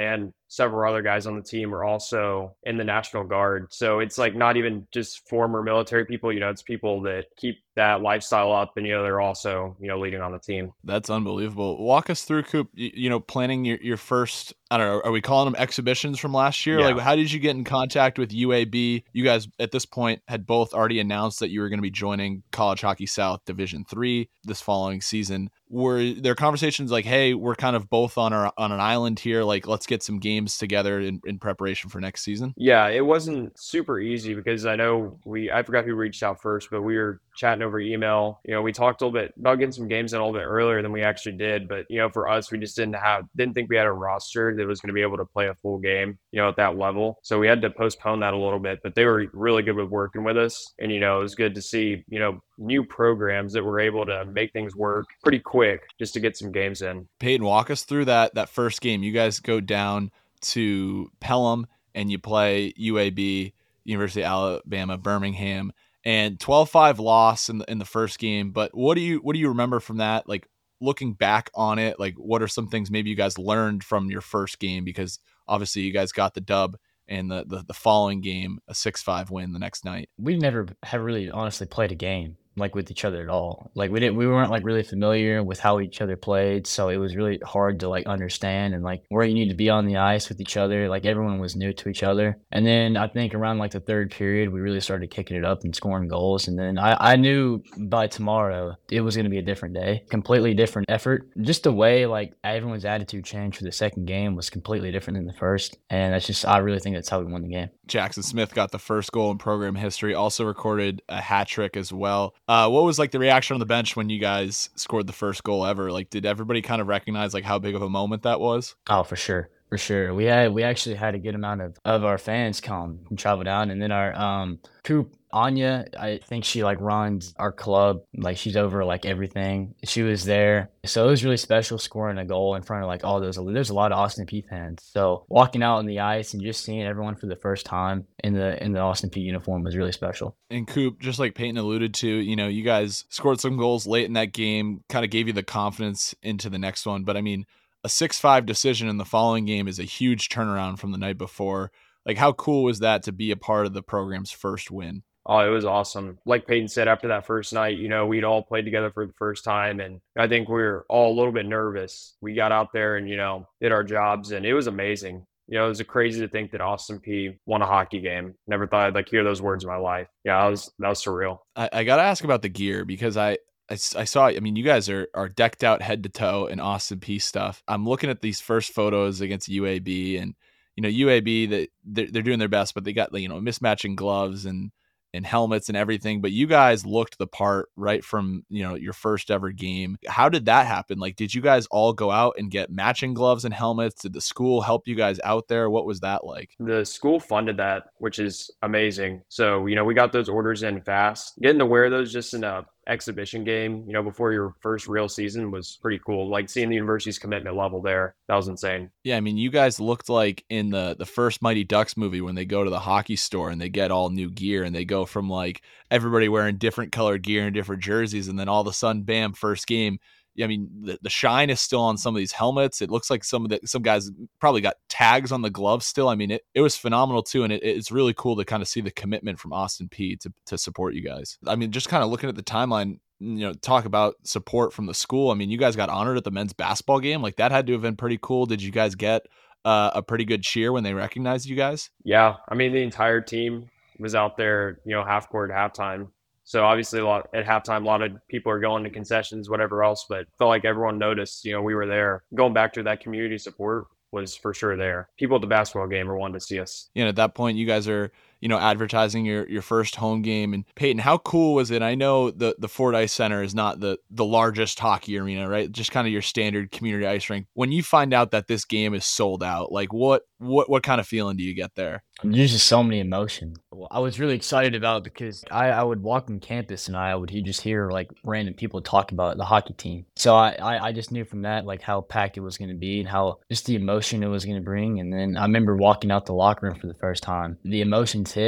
several other guys on the team are also in the National Guard. So it's like not even just former military people, you know, it's people that keep that lifestyle up and, you know, they're also, you know, leading on the team. That's unbelievable. Walk us through, Coop, you, you know, planning your, your first, I don't know, are we calling them exhibitions from last year? Yeah. Like, how did you get in contact with U A B? You guys at this point had both already announced that you were going to be joining College Hockey South Division three this following season. Were there conversations like, hey, we're kind of both on our on an island here, like let's get some games together in, in preparation for next season? Yeah, it wasn't super easy because I know we, I forgot who reached out first, but we were chatting over email. You know, we talked a little bit about getting some games in a little bit earlier than we actually did. But, you know, for us, we just didn't have, didn't think we had a roster that was going to be able to play a full game, you know, at that level. So we had to postpone that a little bit, but they were really good with working with us. And, you know, it was good to see, you know, new programs that were able to make things work pretty quick just to get some games in. Peyton, walk us through that, that first game. You guys go down to Pelham and you play U A B, University of Alabama, Birmingham, and twelve five loss in the, in the first game. But what do you, what do you remember from that? Like looking back on it, like what are some things maybe you guys learned from your first game? Because obviously you guys got the dub and the, the, the following game, a six five win the next night. We never have really honestly played a game like with each other at all. Like we didn't, we weren't like really familiar with how each other played. So it was really hard to like understand and like where you need to be on the ice with each other. Like everyone was new to each other. And then I think around like the third period, we really started kicking it up and scoring goals. And then I, I knew by tomorrow it was going to be a different day, completely different effort. Just the way like everyone's attitude changed for the second game was completely different than the first. And that's just, I really think that's how we won the game. Jackson Smith got the first goal in program history, also recorded a hat trick as well. Uh, what was like the reaction on the bench when you guys scored the first goal ever? Like, did everybody kind of recognize like how big of a moment that was? Oh, for sure. For sure. We had, we actually had a good amount of, of our fans come and travel down. And then our, um, Coop, Anya, I think she like runs our club. Like she's over like everything. She was there. So it was really special scoring a goal in front of like all those. There's a lot of Austin Peay fans. So walking out on the ice and just seeing everyone for the first time in the in the Austin Peay uniform was really special. And Coop, just like Peyton alluded to, you know, you guys scored some goals late in that game, kind of gave you the confidence into the next one. But I mean, a six five decision in the following game is a huge turnaround from the night before. Like, how cool was that to be a part of the program's first win? Oh, it was awesome. Like Peyton said, after that first night, you know, we'd all played together for the first time. And I think we were all a little bit nervous. We got out there and, you know, did our jobs and it was amazing. You know, it was crazy to think that Austin Peay won a hockey game. Never thought I'd like hear those words in my life. Yeah, that was, that was surreal. I, I got to ask about the gear because I, I, I saw, I mean, you guys are, are decked out head to toe in Austin Peay stuff. I'm looking at these first photos against U A B and, you know, U A B, that they're, they're doing their best, but they got, you know, mismatching gloves and, and helmets and everything, but you guys looked the part right from, you know, your first ever game. How did that happen? Like, did you guys all go out and get matching gloves and helmets? Did the school help you guys out there? What was that like? The school funded that, which is amazing. So, you know, we got those orders in fast. Getting to wear those just in a exhibition game, you know, before your first real season was pretty cool. Like seeing the university's commitment level there, that was insane. Yeah, I mean, you guys looked like in the the first Mighty Ducks movie when they go to the hockey store and they get all new gear and they go from like everybody wearing different colored gear and different jerseys, and then all of a sudden, bam, first game. I mean, the, the shine is still on some of these helmets. It looks like some of the some guys probably got tags on the gloves still. I mean, it, it was phenomenal too, and it, it's really cool to kind of see the commitment from Austin Peay to to support you guys. I mean, just kind of looking at the timeline, you know, talk about support from the school. I mean, you guys got honored at the men's basketball game. Like that had to have been pretty cool. Did you guys get uh, a pretty good cheer when they recognized you guys? Yeah, I mean, the entire team was out there, you know, half court, halftime. So obviously a lot at halftime, a lot of people are going to concessions, whatever else, but felt like everyone noticed, you know, we were there. Going back to that community support was for sure there. People at the basketball game were wanting to see us. You know, at that point, you guys are, you know, advertising your, your first home game. And Peyton, how cool was it? I know the, the Fordyce Center is not the, the largest hockey arena, right? Just kind of your standard community ice rink. When you find out that this game is sold out, like what, what, what kind of feeling do you get there? There's just so many emotions. I was really excited about it because I, I would walk on campus and I would he just hear like random people talk about the hockey team. So I, I, I just knew from that like how packed it was going to be and how just the emotion it was going to bring. And then I remember walking out the locker room for the first time. The emotions hit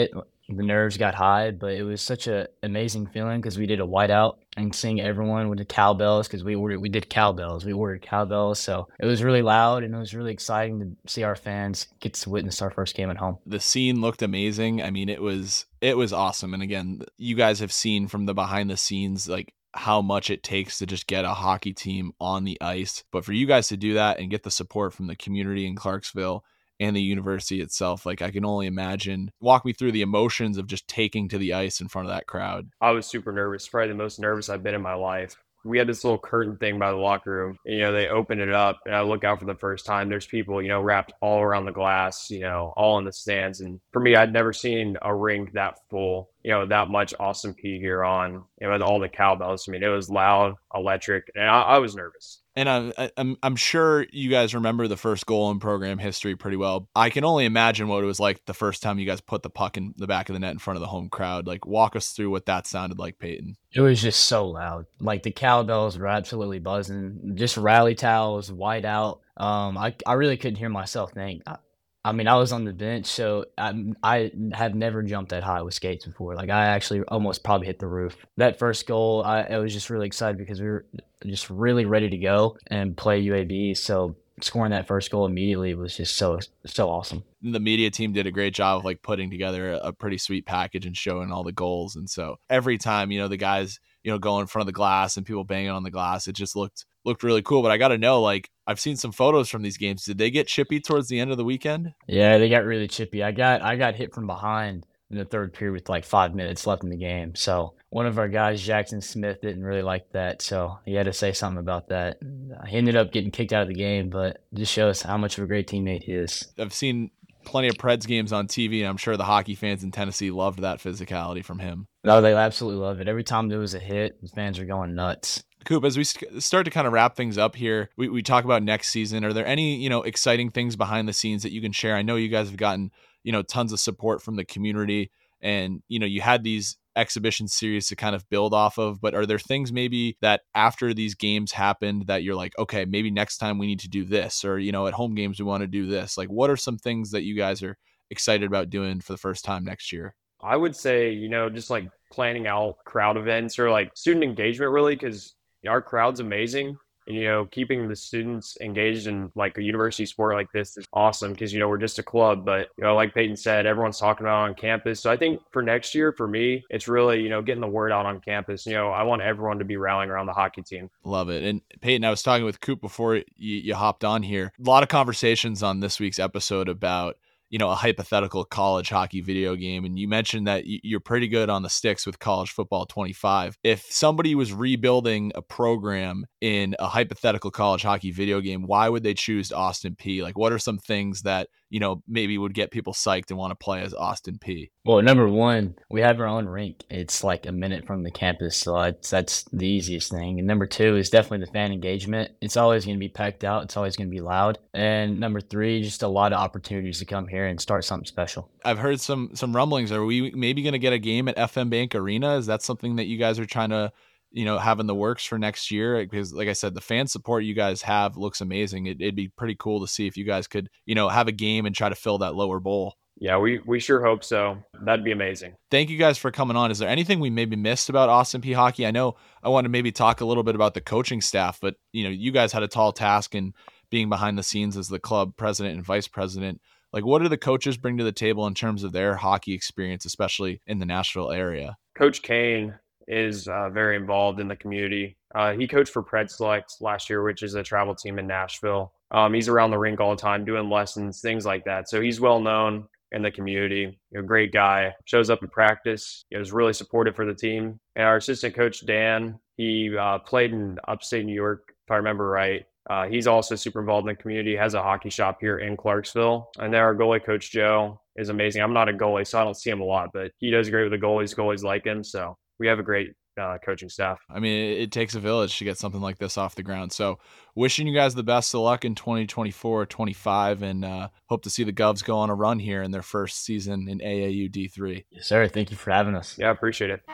the nerves got high, but it was such a amazing feeling because we did a whiteout and seeing everyone with the cowbells because we ordered we did cowbells. We ordered cowbells, so it was really loud and it was really exciting to see our fans get to witness our first game at home. The scene looked amazing. I mean, it was it was awesome. And again, you guys have seen from the behind the scenes like how much it takes to just get a hockey team on the ice. But for you guys to do that and get the support from the community in Clarksville and the university itself, like I can only imagine. Walk me through the emotions of just taking to the ice in front of that crowd. I was super nervous, probably the most nervous I've been in my life. We had this little curtain thing by the locker room. You know, they open it up and I look out for the first time. There's people, you know, wrapped all around the glass, you know, all in the stands. And for me, I'd never seen a rink that full, you know, that much Austin Peay gear on, you know, with all the cowbells. I mean, it was loud, electric, and I, I was nervous. And I'm, I'm I'm sure you guys remember the first goal in program history pretty well. I can only imagine what it was like the first time you guys put the puck in the back of the net in front of the home crowd. Like, walk us through what that sounded like, Peyton. It was just so loud. Like the cowbells were absolutely buzzing. Just rally towels, white out. Um, I I really couldn't hear myself think. I, I mean, I was on the bench, so I, I have never jumped that high with skates before. Like, I actually almost probably hit the roof. That first goal, I, I was just really excited because we were just really ready to go and play U A B. So scoring that first goal immediately was just so, so awesome. The media team did a great job of like putting together a pretty sweet package and showing all the goals. And so every time, you know, the guys, you know, go in front of the glass and people banging on the glass, it just looked looked really cool. But I got to know, like, I've seen some photos from these games. Did they get chippy towards the end of the weekend? Yeah, they got really chippy. I got I got hit from behind in the third period with like five minutes left in the game. So one of our guys, Jackson Smith, didn't really like that. So he had to say something about that. He ended up getting kicked out of the game, but it just shows how much of a great teammate he is. I've seen plenty of Preds games on T V, and I'm sure the hockey fans in Tennessee loved that physicality from him. No, they absolutely love it. Every time there was a hit, the fans are going nuts. Coop, as we start to kind of wrap things up here, we, we talk about next season. Are there any, you know, exciting things behind the scenes that you can share? I know you guys have gotten, you know, tons of support from the community and, you know, you had these exhibition series to kind of build off of, but are there things maybe that after these games happened that you're like, okay, maybe next time we need to do this, or, you know, at home games, we want to do this? Like, what are some things that you guys are excited about doing for the first time next year? I would say, you know, just like planning out crowd events or like student engagement, really, because you know, our crowd's amazing. And, you know, keeping the students engaged in like a university sport like this is awesome because, you know, we're just a club. But, you know, like Peyton said, everyone's talking about it on campus. So I think for next year, for me, it's really, you know, getting the word out on campus. You know, I want everyone to be rallying around the hockey team. Love it. And Peyton, I was talking with Coop before you, you hopped on here. A lot of conversations on this week's episode about, you know, a hypothetical college hockey video game. And you mentioned that you're pretty good on the sticks with College Football twenty-five. If somebody was rebuilding a program in a hypothetical college hockey video game, why would they choose Austin Peay? Like, what are some things that, you know, maybe would get people psyched and want to play as Austin Peay? Well, number one, we have our own rink. It's like a minute from the campus, so that's, that's the easiest thing. And number two is definitely the fan engagement. It's always going to be packed out. It's always going to be loud. And number three, just a lot of opportunities to come here and start something special. I've heard some some rumblings. Are we maybe going to get a game at F M Bank Arena? Is that something that you guys are trying to, you know, have in the works for next year? Because like I said, the fan support you guys have looks amazing. It, it'd be pretty cool to see if you guys could, you know, have a game and try to fill that lower bowl. Yeah, we, we sure hope so. That'd be amazing. Thank you guys for coming on. Is there anything we maybe missed about Austin Peay hockey? I know I want to maybe talk a little bit about the coaching staff, but, you know, you guys had a tall task in being behind the scenes as the club president and vice president. Like, what do the coaches bring to the table in terms of their hockey experience, especially in the Nashville area? Coach Kane is uh, very involved in the community. Uh, he coached for Pred Select last year, which is a travel team in Nashville. Um, he's around the rink all the time doing lessons, things like that. So he's well known in the community. You know, great guy, shows up in practice. He was really supportive for the team. And our assistant coach, Dan, he uh, played in upstate New York, if I remember right. Uh, he's also super involved in the community, has a hockey shop here in Clarksville. And then our goalie coach, Joe, is amazing. I'm not a goalie, so I don't see him a lot, but he does great with the goalies. Goalies like him. So we have a great uh, coaching staff. I mean, it, it takes a village to get something like this off the ground. So wishing you guys the best of luck in twenty twenty-four twenty-five, and uh, hope to see the Govs go on a run here in their first season in A A U D three. Yes, sir. Thank you for having us. Yeah, appreciate it.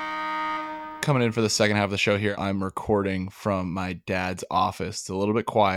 Coming in for the second half of the show here, I'm recording from my dad's office. It's a little bit quieter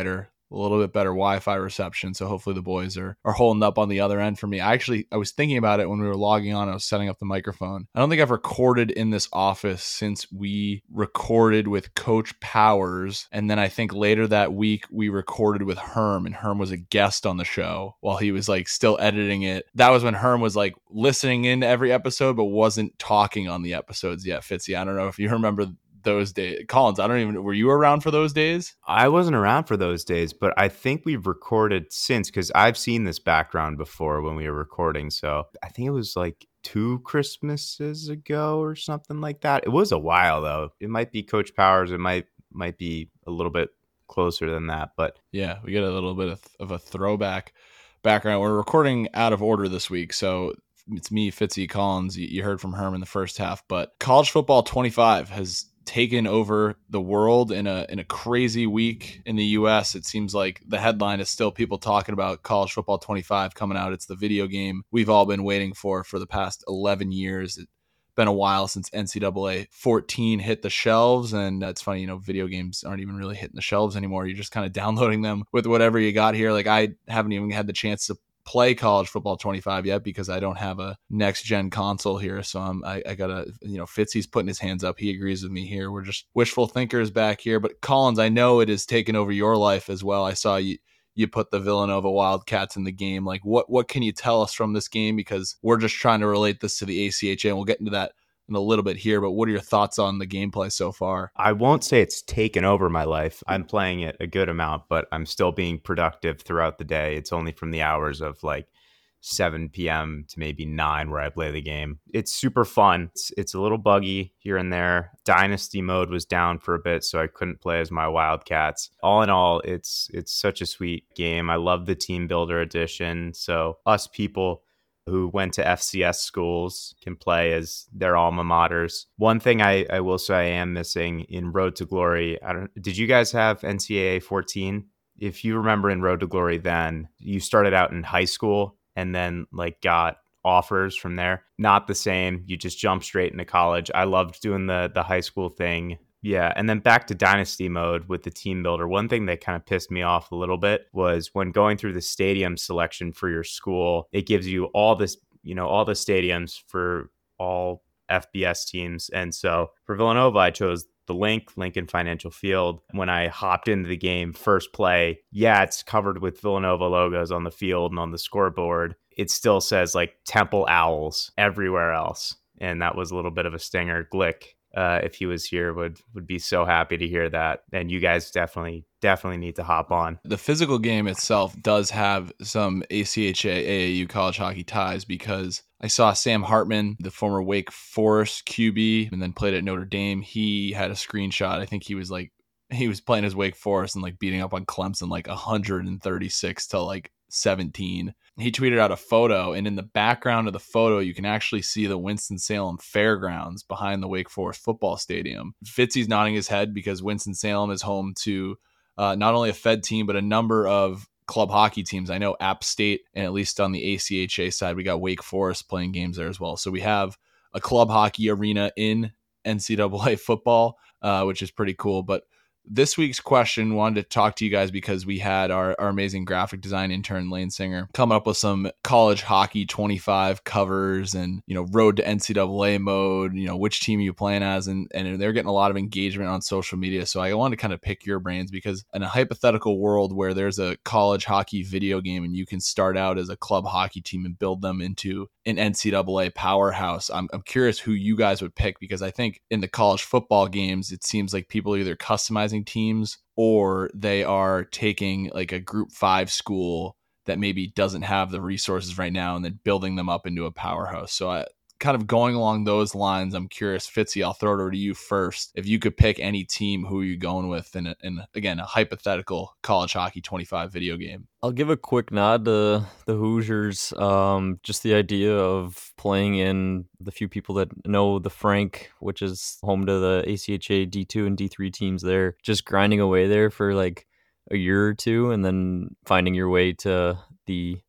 a little bit better Wi-Fi reception. So hopefully the boys are, are holding up on the other end for me. I actually, I was thinking about it when we were logging on. I was setting up the microphone. I don't think I've recorded in this office since we recorded with Coach Powers. And then I think later that week we recorded with Herm, and Herm was a guest on the show while he was like still editing it. That was when Herm was like listening in to every episode, but wasn't talking on the episodes yet. Fitzy, I don't know if you remember those days. Collins, I don't even, were you around for those days? I wasn't around for those days, but I think we've recorded since, because I've seen this background before when we were recording. So I think it was like two Christmases ago or something like that. It was a while though. It might be Coach Powers. It might might be a little bit closer than that, but yeah, we get a little bit of, of a throwback background. We're recording out of order this week, so it's me, Fitzy, Collins. You heard from Herm in the first half, but College Football twenty-five has taken over the world in a in a crazy week in the U S. It seems like the headline is still people talking about College Football twenty-five coming out. It's the video game we've all been waiting for for the past eleven years. It's been a while since N C double A fourteen hit the shelves, and that's funny, you know, video games aren't even really hitting the shelves anymore. You're just kind of downloading them with whatever you got here. Like, I haven't even had the chance to play College Football twenty-five yet because I don't have a next gen console here. So I'm, I, I gotta, you know, Fitzy's putting his hands up. He agrees with me here. We're just wishful thinkers back here. But Collins, I know it has taken over your life as well. I saw you, you put the Villanova Wildcats in the game. Like, what, what can you tell us from this game? Because we're just trying to relate this to the A C H A, and we'll get into that in a little bit here, but what are your thoughts on the gameplay so far? I won't say it's taken over my life. I'm playing it a good amount, but I'm still being productive throughout the day. It's only from the hours of like seven p.m. to maybe nine where I play the game. It's super fun. It's, it's a little buggy here and there. Dynasty mode was down for a bit, so I couldn't play as my Wildcats. All in all, it's it's such a sweet game. I love the team builder edition. So us people who went to F C S schools can play as their alma maters. One thing I, I will say I am missing in Road to Glory, I don't, did you guys have N C double A fourteen? If you remember in Road to Glory then, you started out in high school and then like got offers from there. Not the same. You just jump straight into college. I loved doing the the high school thing. Yeah, and then back to Dynasty mode with the team builder. One thing that kind of pissed me off a little bit was when going through the stadium selection for your school, it gives you all this, you know, all the stadiums for all F B S teams. And so for Villanova, I chose the Link, Lincoln Financial Field. When I hopped into the game, first play, yeah, it's covered with Villanova logos on the field and on the scoreboard. It still says like Temple Owls everywhere else. And that was a little bit of a stinger. Glick, Uh, if he was here, would would be so happy to hear that. And you guys definitely definitely need to hop on. The physical game itself does have some A C H A, A A U college hockey ties, because I saw Sam Hartman, the former Wake Forest Q B, and then played at Notre Dame. He had a screenshot. I think he was like, he was playing as Wake Forest and like beating up on Clemson like one hundred thirty-six to like seventeen. He tweeted out a photo, and in the background of the photo, you can actually see the Winston-Salem Fairgrounds behind the Wake Forest football stadium. Fitzy's nodding his head because Winston-Salem is home to uh, not only a Fed team, but a number of club hockey teams. I know App State, and at least on the A C H A side, we got Wake Forest playing games there as well. So we have a club hockey arena in N C double A football, uh, which is pretty cool. But this week's question, wanted to talk to you guys because we had our, our amazing graphic design intern, Lane Singer, come up with some college hockey twenty-five covers and, you know, road to N C double A mode, you know, which team you playing as. And, and they're getting a lot of engagement on social media. So I wanted to kind of pick your brains, because in a hypothetical world where there's a college hockey video game and you can start out as a club hockey team and build them into an N C double A powerhouse, I'm, I'm curious who you guys would pick, because I think in the college football games, it seems like people are either customizing teams or they are taking like a group five school that maybe doesn't have the resources right now and then building them up into a powerhouse. So I kind of going along those lines, I'm curious, Fitzy, I'll throw it over to you first. If you could pick any team, who are you going with in, a, in again, a hypothetical college hockey twenty-five video game? I'll give a quick nod to the Hoosiers. Um, just the idea of playing in the few people that know the Frank, which is home to the A C H A D two and D three teams there, just grinding away there for like a year or two and then finding your way to the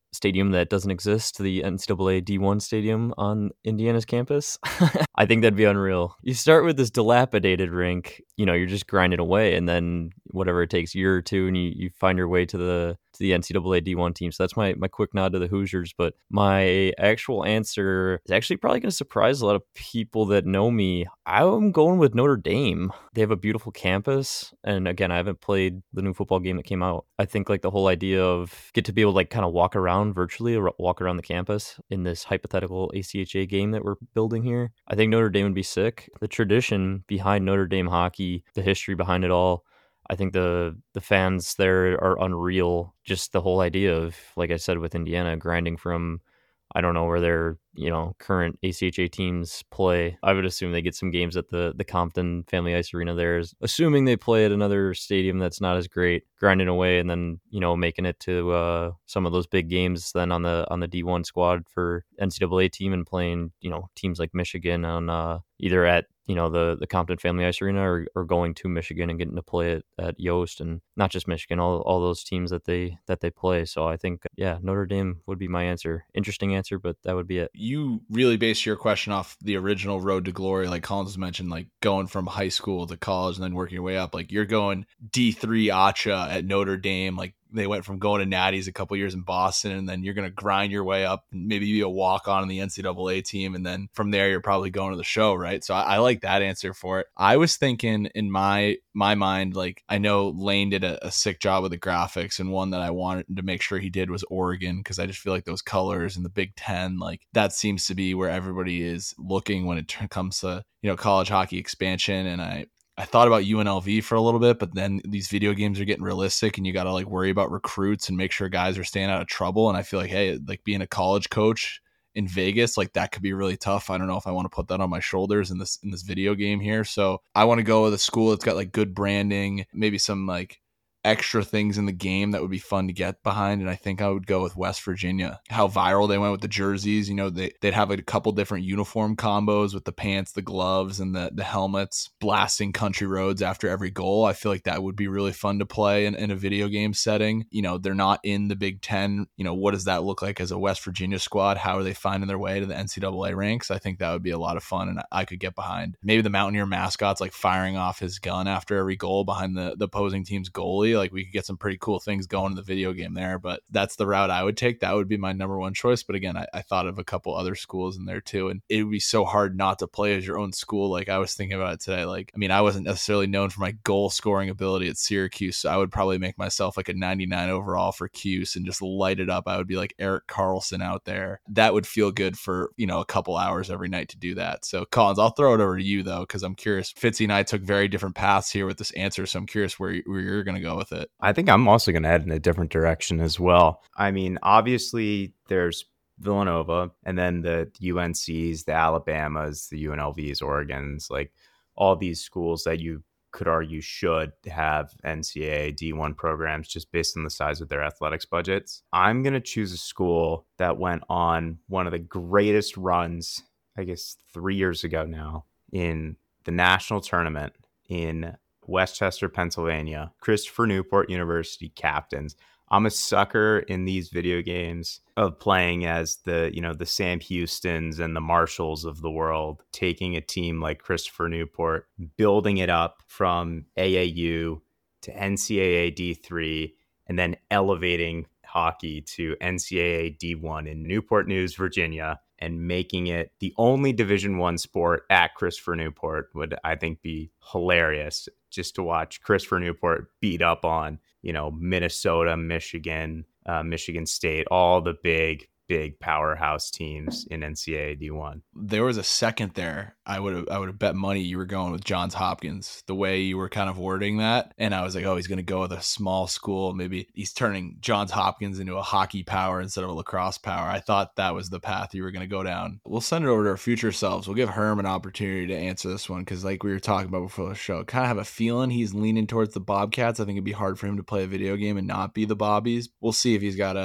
stadium that doesn't exist, the N C double A D one stadium on Indiana's campus. I think that'd be unreal. You start with this dilapidated rink, you know, you're just grinding away, and then whatever it takes, a year or two, and you, you find your way to the to the N C double A D one team. So that's my, my quick nod to the Hoosiers. But my actual answer is actually probably going to surprise a lot of people that know me. I'm going with Notre Dame. They have a beautiful campus. And again, I haven't played the new football game that came out. I think like the whole idea of get to be able to like kind of walk around virtually, or walk around the campus in this hypothetical A C H A game that we're building here. I think Notre Dame would be sick. The tradition behind Notre Dame hockey, the history behind it all, I think the the fans there are unreal. Just the whole idea of, like I said, with Indiana grinding from, I don't know where their, you know, current A C H A teams play. I would assume they get some games at the the Compton Family Ice Arena there, assuming they play at another stadium that's not as great, grinding away, and then, you know, making it to uh, some of those big games then on the on the D one squad for N C double A team, and playing, you know, teams like Michigan on uh, either at, you know, the, the Compton Family Ice Arena, or, or going to Michigan and getting to play it at Yost, and not just Michigan, all all those teams that they that they play. So I think, yeah, Notre Dame would be my answer. Interesting answer, but that would be it. You really base your question off the original road to glory, like Collins mentioned, like going from high school to college and then working your way up. Like you're going D three A C H A at Notre Dame, like they went from going to Natties a couple years in Boston, and then you're going to grind your way up and maybe be a walk-on in the N C double A team. And then from there, you're probably going to the show, right? So I, I like that answer for it. I was thinking in my my mind, like I know Lane did a, a sick job with the graphics, and one that I wanted to make sure he did was Oregon, because I just feel like those colors and the Big Ten, like that seems to be where everybody is looking when it t- comes to, you know, college hockey expansion. And I, I thought about U N L V for a little bit, but then these video games are getting realistic, and you got to like worry about recruits and make sure guys are staying out of trouble. And I feel like, hey, like being a college coach in Vegas, like that could be really tough. I don't know if I want to put that on my shoulders in this in this video game here. So I want to go with a school that's got like good branding, maybe some like extra things in the game that would be fun to get behind. And I think I would go with West Virginia. How viral they went with the jerseys, you know, they, they'd have like a couple different uniform combos with the pants, the gloves, and the, the helmets, blasting country roads after every goal. I feel like that would be really fun to play in, in a video game setting. You know, they're not in the Big Ten. You know, what does that look like as a West Virginia squad? How are they finding their way to the N C double A ranks? I think that would be a lot of fun, and I could get behind. Maybe the Mountaineer mascot's like firing off his gun after every goal behind the, the opposing team's goalie. Like we could get some pretty cool things going in the video game there, but that's the route I would take. That would be my number one choice. But again, I, I thought of a couple other schools in there too, and it would be so hard not to play as your own school. Like I was thinking about it today. Like, I mean, I wasn't necessarily known for my goal scoring ability at Syracuse, so I would probably make myself like a ninety-nine overall for Cuse and just light it up. I would be like Eric Carlson out there. That would feel good for, you know, a couple hours every night to do that. So Collins, I'll throw it over to you though, because I'm curious. Fitzy and I took very different paths here with this answer, so I'm curious where, where you're going to go with it. I think I'm also going to head in a different direction as well. I mean, obviously there's Villanova, and then the U N Cs, the Alabamas, the U N L Vs, Oregons, like all these schools that you could argue should have N C double A D one programs just based on the size of their athletics budgets. I'm going to choose a school that went on one of the greatest runs, I guess three years ago now, in the national tournament in Westchester, Pennsylvania. Christopher Newport University Captains. I'm a sucker in these video games of playing as the, you know, the Sam Houstons and the Marshalls of the world, taking a team like Christopher Newport, building it up from A A U to N C double A D three, and then elevating hockey to N C double A D one in Newport News, Virginia, and making it the only Division One sport at Christopher Newport would, I think, be hilarious just to watch Christopher Newport beat up on, you know, Minnesota, Michigan, uh, Michigan State, all the big, big powerhouse teams in N C double A D one. There was a second there. I would have I would have bet money you were going with Johns Hopkins, the way you were kind of wording that. And I was like, oh, he's going to go with a small school. Maybe he's turning Johns Hopkins into a hockey power instead of a lacrosse power. I thought that was the path you were going to go down. We'll send it over to our future selves. We'll give Herm an opportunity to answer this one, because like we were talking about before the show, kind of have a feeling he's leaning towards the Bobcats. I think it'd be hard for him to play a video game and not be the Bobbies. We'll see if he's got a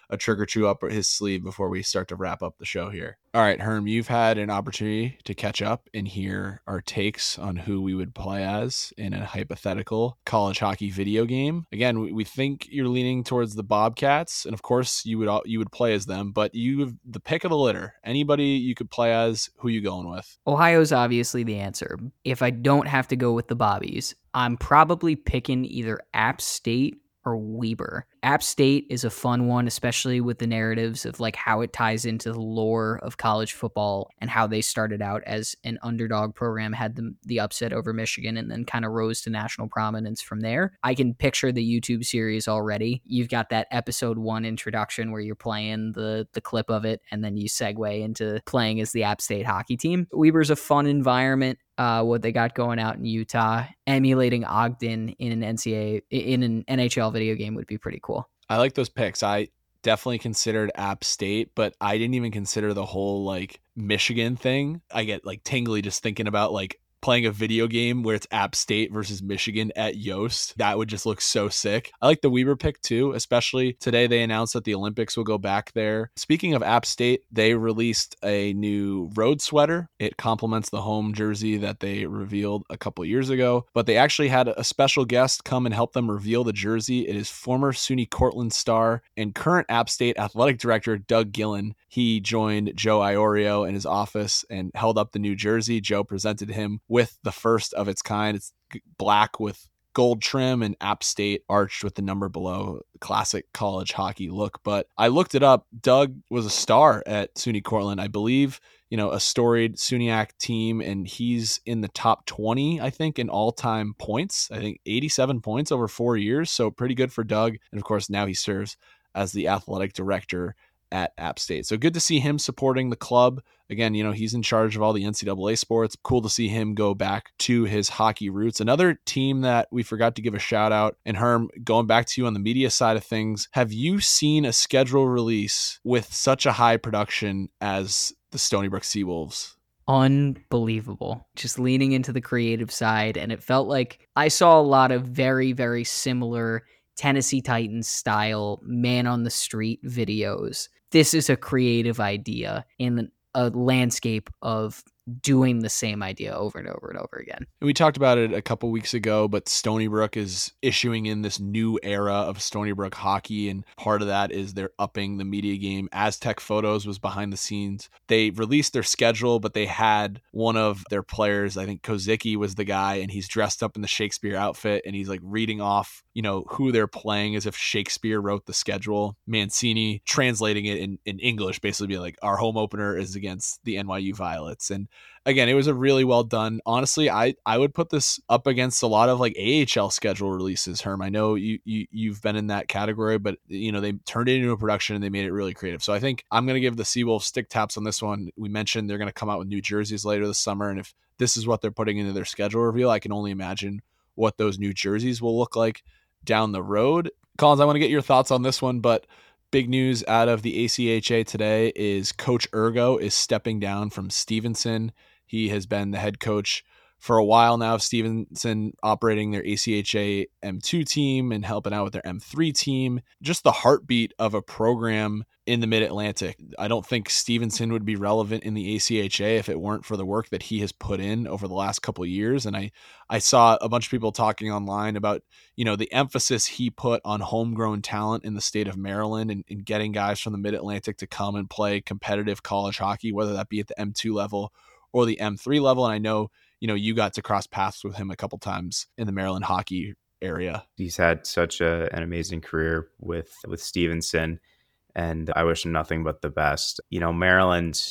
a trick or two up his sleeve before we start to wrap up the show here. All right, Herm, you've had an opportunity to catch up and hear our takes on who we would play as in a hypothetical college hockey video game. Again, we, we think you're leaning towards the Bobcats, and of course you would all, you would play as them, but you have the pick of the litter. Anybody you could play as, who you going with? Ohio's obviously the answer. If I don't have to go with the Bobbies, I'm probably picking either App State or Weber. App State is a fun one, especially with the narratives of like how it ties into the lore of college football and how they started out as an underdog program, had the, the upset over Michigan, and then kind of rose to national prominence from there. I can picture the YouTube series already. You've got that episode one introduction where you're playing the, the clip of it, and then you segue into playing as the App State hockey team. Weber's a fun environment. Uh, what they got going out in Utah, emulating Ogden in an N C A A in an N H L video game would be pretty cool. I like those picks. I definitely considered App State, but I didn't even consider the whole like Michigan thing. I get like tingly just thinking about like playing a video game where it's App State versus Michigan at Yost. That would just look so sick. I like the Weber pick too, especially today they announced that the Olympics will go back there. Speaking of App State, they released a new road sweater. It complements the home jersey that they revealed a couple years ago, but they actually had a special guest come and help them reveal the jersey. It is former SUNY Cortland star and current App State athletic director Doug Gillen. He joined Joe Iorio in his office and held up the new jersey. Joe presented him with the first of its kind. It's black with gold trim and App State arched with the number below. Classic college hockey look. But I looked it up. Doug was a star at SUNY Cortland. I believe, you know, a storied SUNYAC team, and he's in the top twenty, I think, in all-time points. I think eighty-seven points over four years. So pretty good for Doug. And of course, now he serves as the athletic director at App State. So good to see him supporting the club. Again, you know, he's in charge of all the N C double A sports. Cool to see him go back to his hockey roots. Another team that we forgot to give a shout out, and Herm, going back to you on the media side of things, have you seen a schedule release with such a high production as the Stony Brook Seawolves? Unbelievable. Just leaning into the creative side. And it felt like I saw a lot of very, very similar Tennessee Titans style man on the street videos. This is a creative idea in a landscape of doing the same idea over and over and over again. We talked about it a couple weeks ago, but Stony Brook is issuing in this new era of Stony Brook hockey, and part of that is they're upping the media game. Aztec Photos was behind the scenes. They released their schedule, but they had one of their players, I think Kozicki was the guy, and he's dressed up in the Shakespeare outfit, and he's like reading off, you know, who they're playing as if Shakespeare wrote the schedule. Mancini translating it in, in English, basically being like, our home opener is against the N Y U Violets. And again, it was a really well done. Honestly, I, I would put this up against a lot of like A H L schedule releases, Herm. I know you, you, you've been in that category, but you know, they turned it into a production and they made it really creative. So I think I'm going to give the Seawolves stick taps on this one. We mentioned they're going to come out with new jerseys later this summer. And if this is what they're putting into their schedule reveal, I can only imagine what those new jerseys will look like down the road. Collins, I want to get your thoughts on this one, but big news out of the A C H A today is Coach Ergo is stepping down from Stevenson. He has been the head coach for a while now of Stevenson, operating their A C H A M two team and helping out with their M three team. Just the heartbeat of a program in the Mid-Atlantic. I don't think Stevenson would be relevant in the A C H A if it weren't for the work that he has put in over the last couple of years. And I, I saw a bunch of people talking online about, you know, the emphasis he put on homegrown talent in the state of Maryland and, and getting guys from the Mid-Atlantic to come and play competitive college hockey, whether that be at the M two level or the M three level. And I know, you know, you got to cross paths with him a couple times in the Maryland hockey area. He's had such a, an amazing career with, with Stevenson, and I wish him nothing but the best. You know, Maryland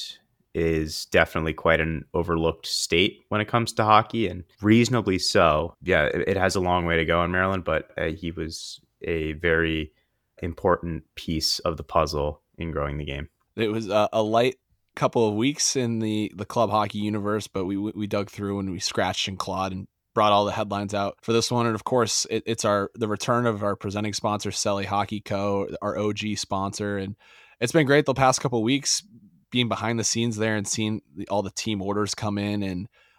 is definitely quite an overlooked state when it comes to hockey, and reasonably so. Yeah, it, it has a long way to go in Maryland, but uh, he was a very important piece of the puzzle in growing the game. It was a, a light couple of weeks in the the club hockey universe, but we we dug through and we scratched and clawed and brought all the headlines out for this one. And of course, it, it's our the return of our presenting sponsor, Selly Hockey Co., our O G sponsor, and it's been great the past couple of weeks being behind the scenes there and seeing the, all the team orders come in. And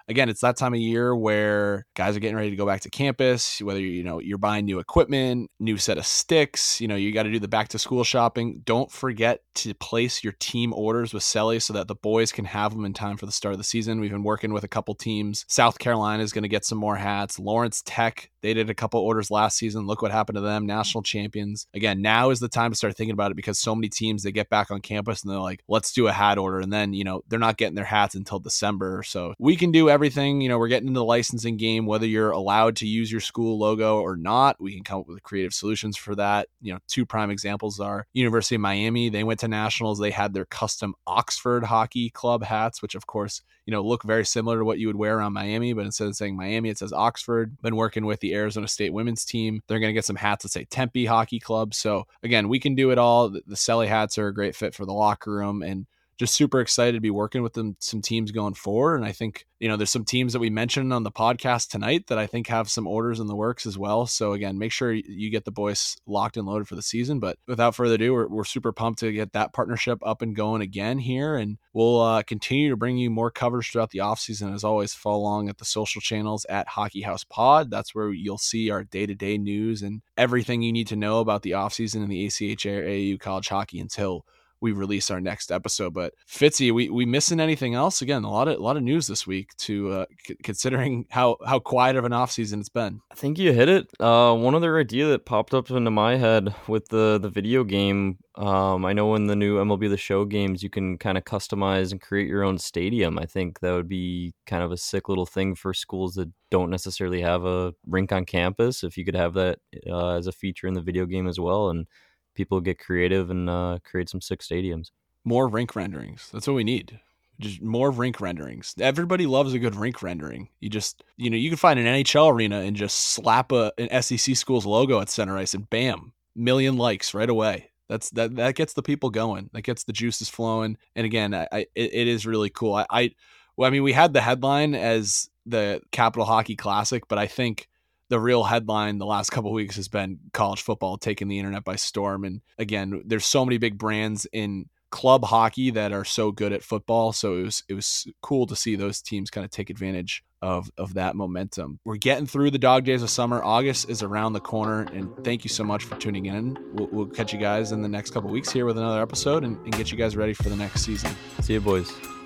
again, it's that time of year where guys are getting ready to go back to campus, whether you know you're buying new equipment, new set of sticks, you know, you got to do the back to school shopping. Don't forget to place your team orders with Selly so that the boys can have them in time for the start of the season. We've been working with a couple teams. South Carolina is going to get some more hats. Lawrence Tech, they did a couple orders last season. Look what happened to them, national champions. Again, now is the time to start thinking about it because so many teams, they get back on campus and they're like, let's do a hat order. And then, you know, they're not getting their hats until December or so. We can do everything. You know, we're getting into the licensing game, whether you're allowed to use your school logo or not. We can come up with creative solutions for that. You know, two prime examples are University of Miami. They went to nationals. They had their custom Oxford Hockey Club hats, which of course, you know, look very similar to what you would wear around Miami, but instead of saying Miami, it says Oxford. Been working with the Arizona State women's team. They're going to get some hats that say Tempe Hockey Club. So again, we can do it all. The Selly hats are a great fit for the locker room, and just super excited to be working with them, some teams going forward. And I think, you know, there's some teams that we mentioned on the podcast tonight that I think have some orders in the works as well. So again, make sure you get the boys locked and loaded for the season. But without further ado, we're, we're super pumped to get that partnership up and going again here. And we'll uh, continue to bring you more coverage throughout the offseason. As always, follow along at the social channels at Hockey House Pod. That's where you'll see our day-to-day news and everything you need to know about the offseason in the A C H A or A A U college hockey until we release our next episode. But Fitzy, we we missing anything else? Again, a lot of a lot of news this week to uh, c- considering how how quiet of an offseason it's been. I think you hit it. Uh, one other idea that popped up into my head with the the video game. Um, I know in the new M L B The Show games, you can kind of customize and create your own stadium. I think that would be kind of a sick little thing for schools that don't necessarily have a rink on campus. If you could have that uh, as a feature in the video game as well, and people get creative and uh, create some sick stadiums. More rink renderings. That's what we need. Just more rink renderings. Everybody loves a good rink rendering. You just, you know, you can find an N H L arena and just slap a, an S E C school's logo at center ice and bam, million likes right away. That's that that gets the people going. That gets the juices flowing. And again, I, I it, it is really cool. I, I, well, I mean, we had the headline as the Capital Hockey Classic, but I think the real headline the last couple of weeks has been college football taking the internet by storm. And again, there's so many big brands in club hockey that are so good at football. So it was, it was cool to see those teams kind of take advantage of, of that momentum. We're getting through the dog days of summer. August is around the corner, and thank you so much for tuning in. We'll, we'll catch you guys in the next couple of weeks here with another episode and, and get you guys ready for the next season. See you, boys.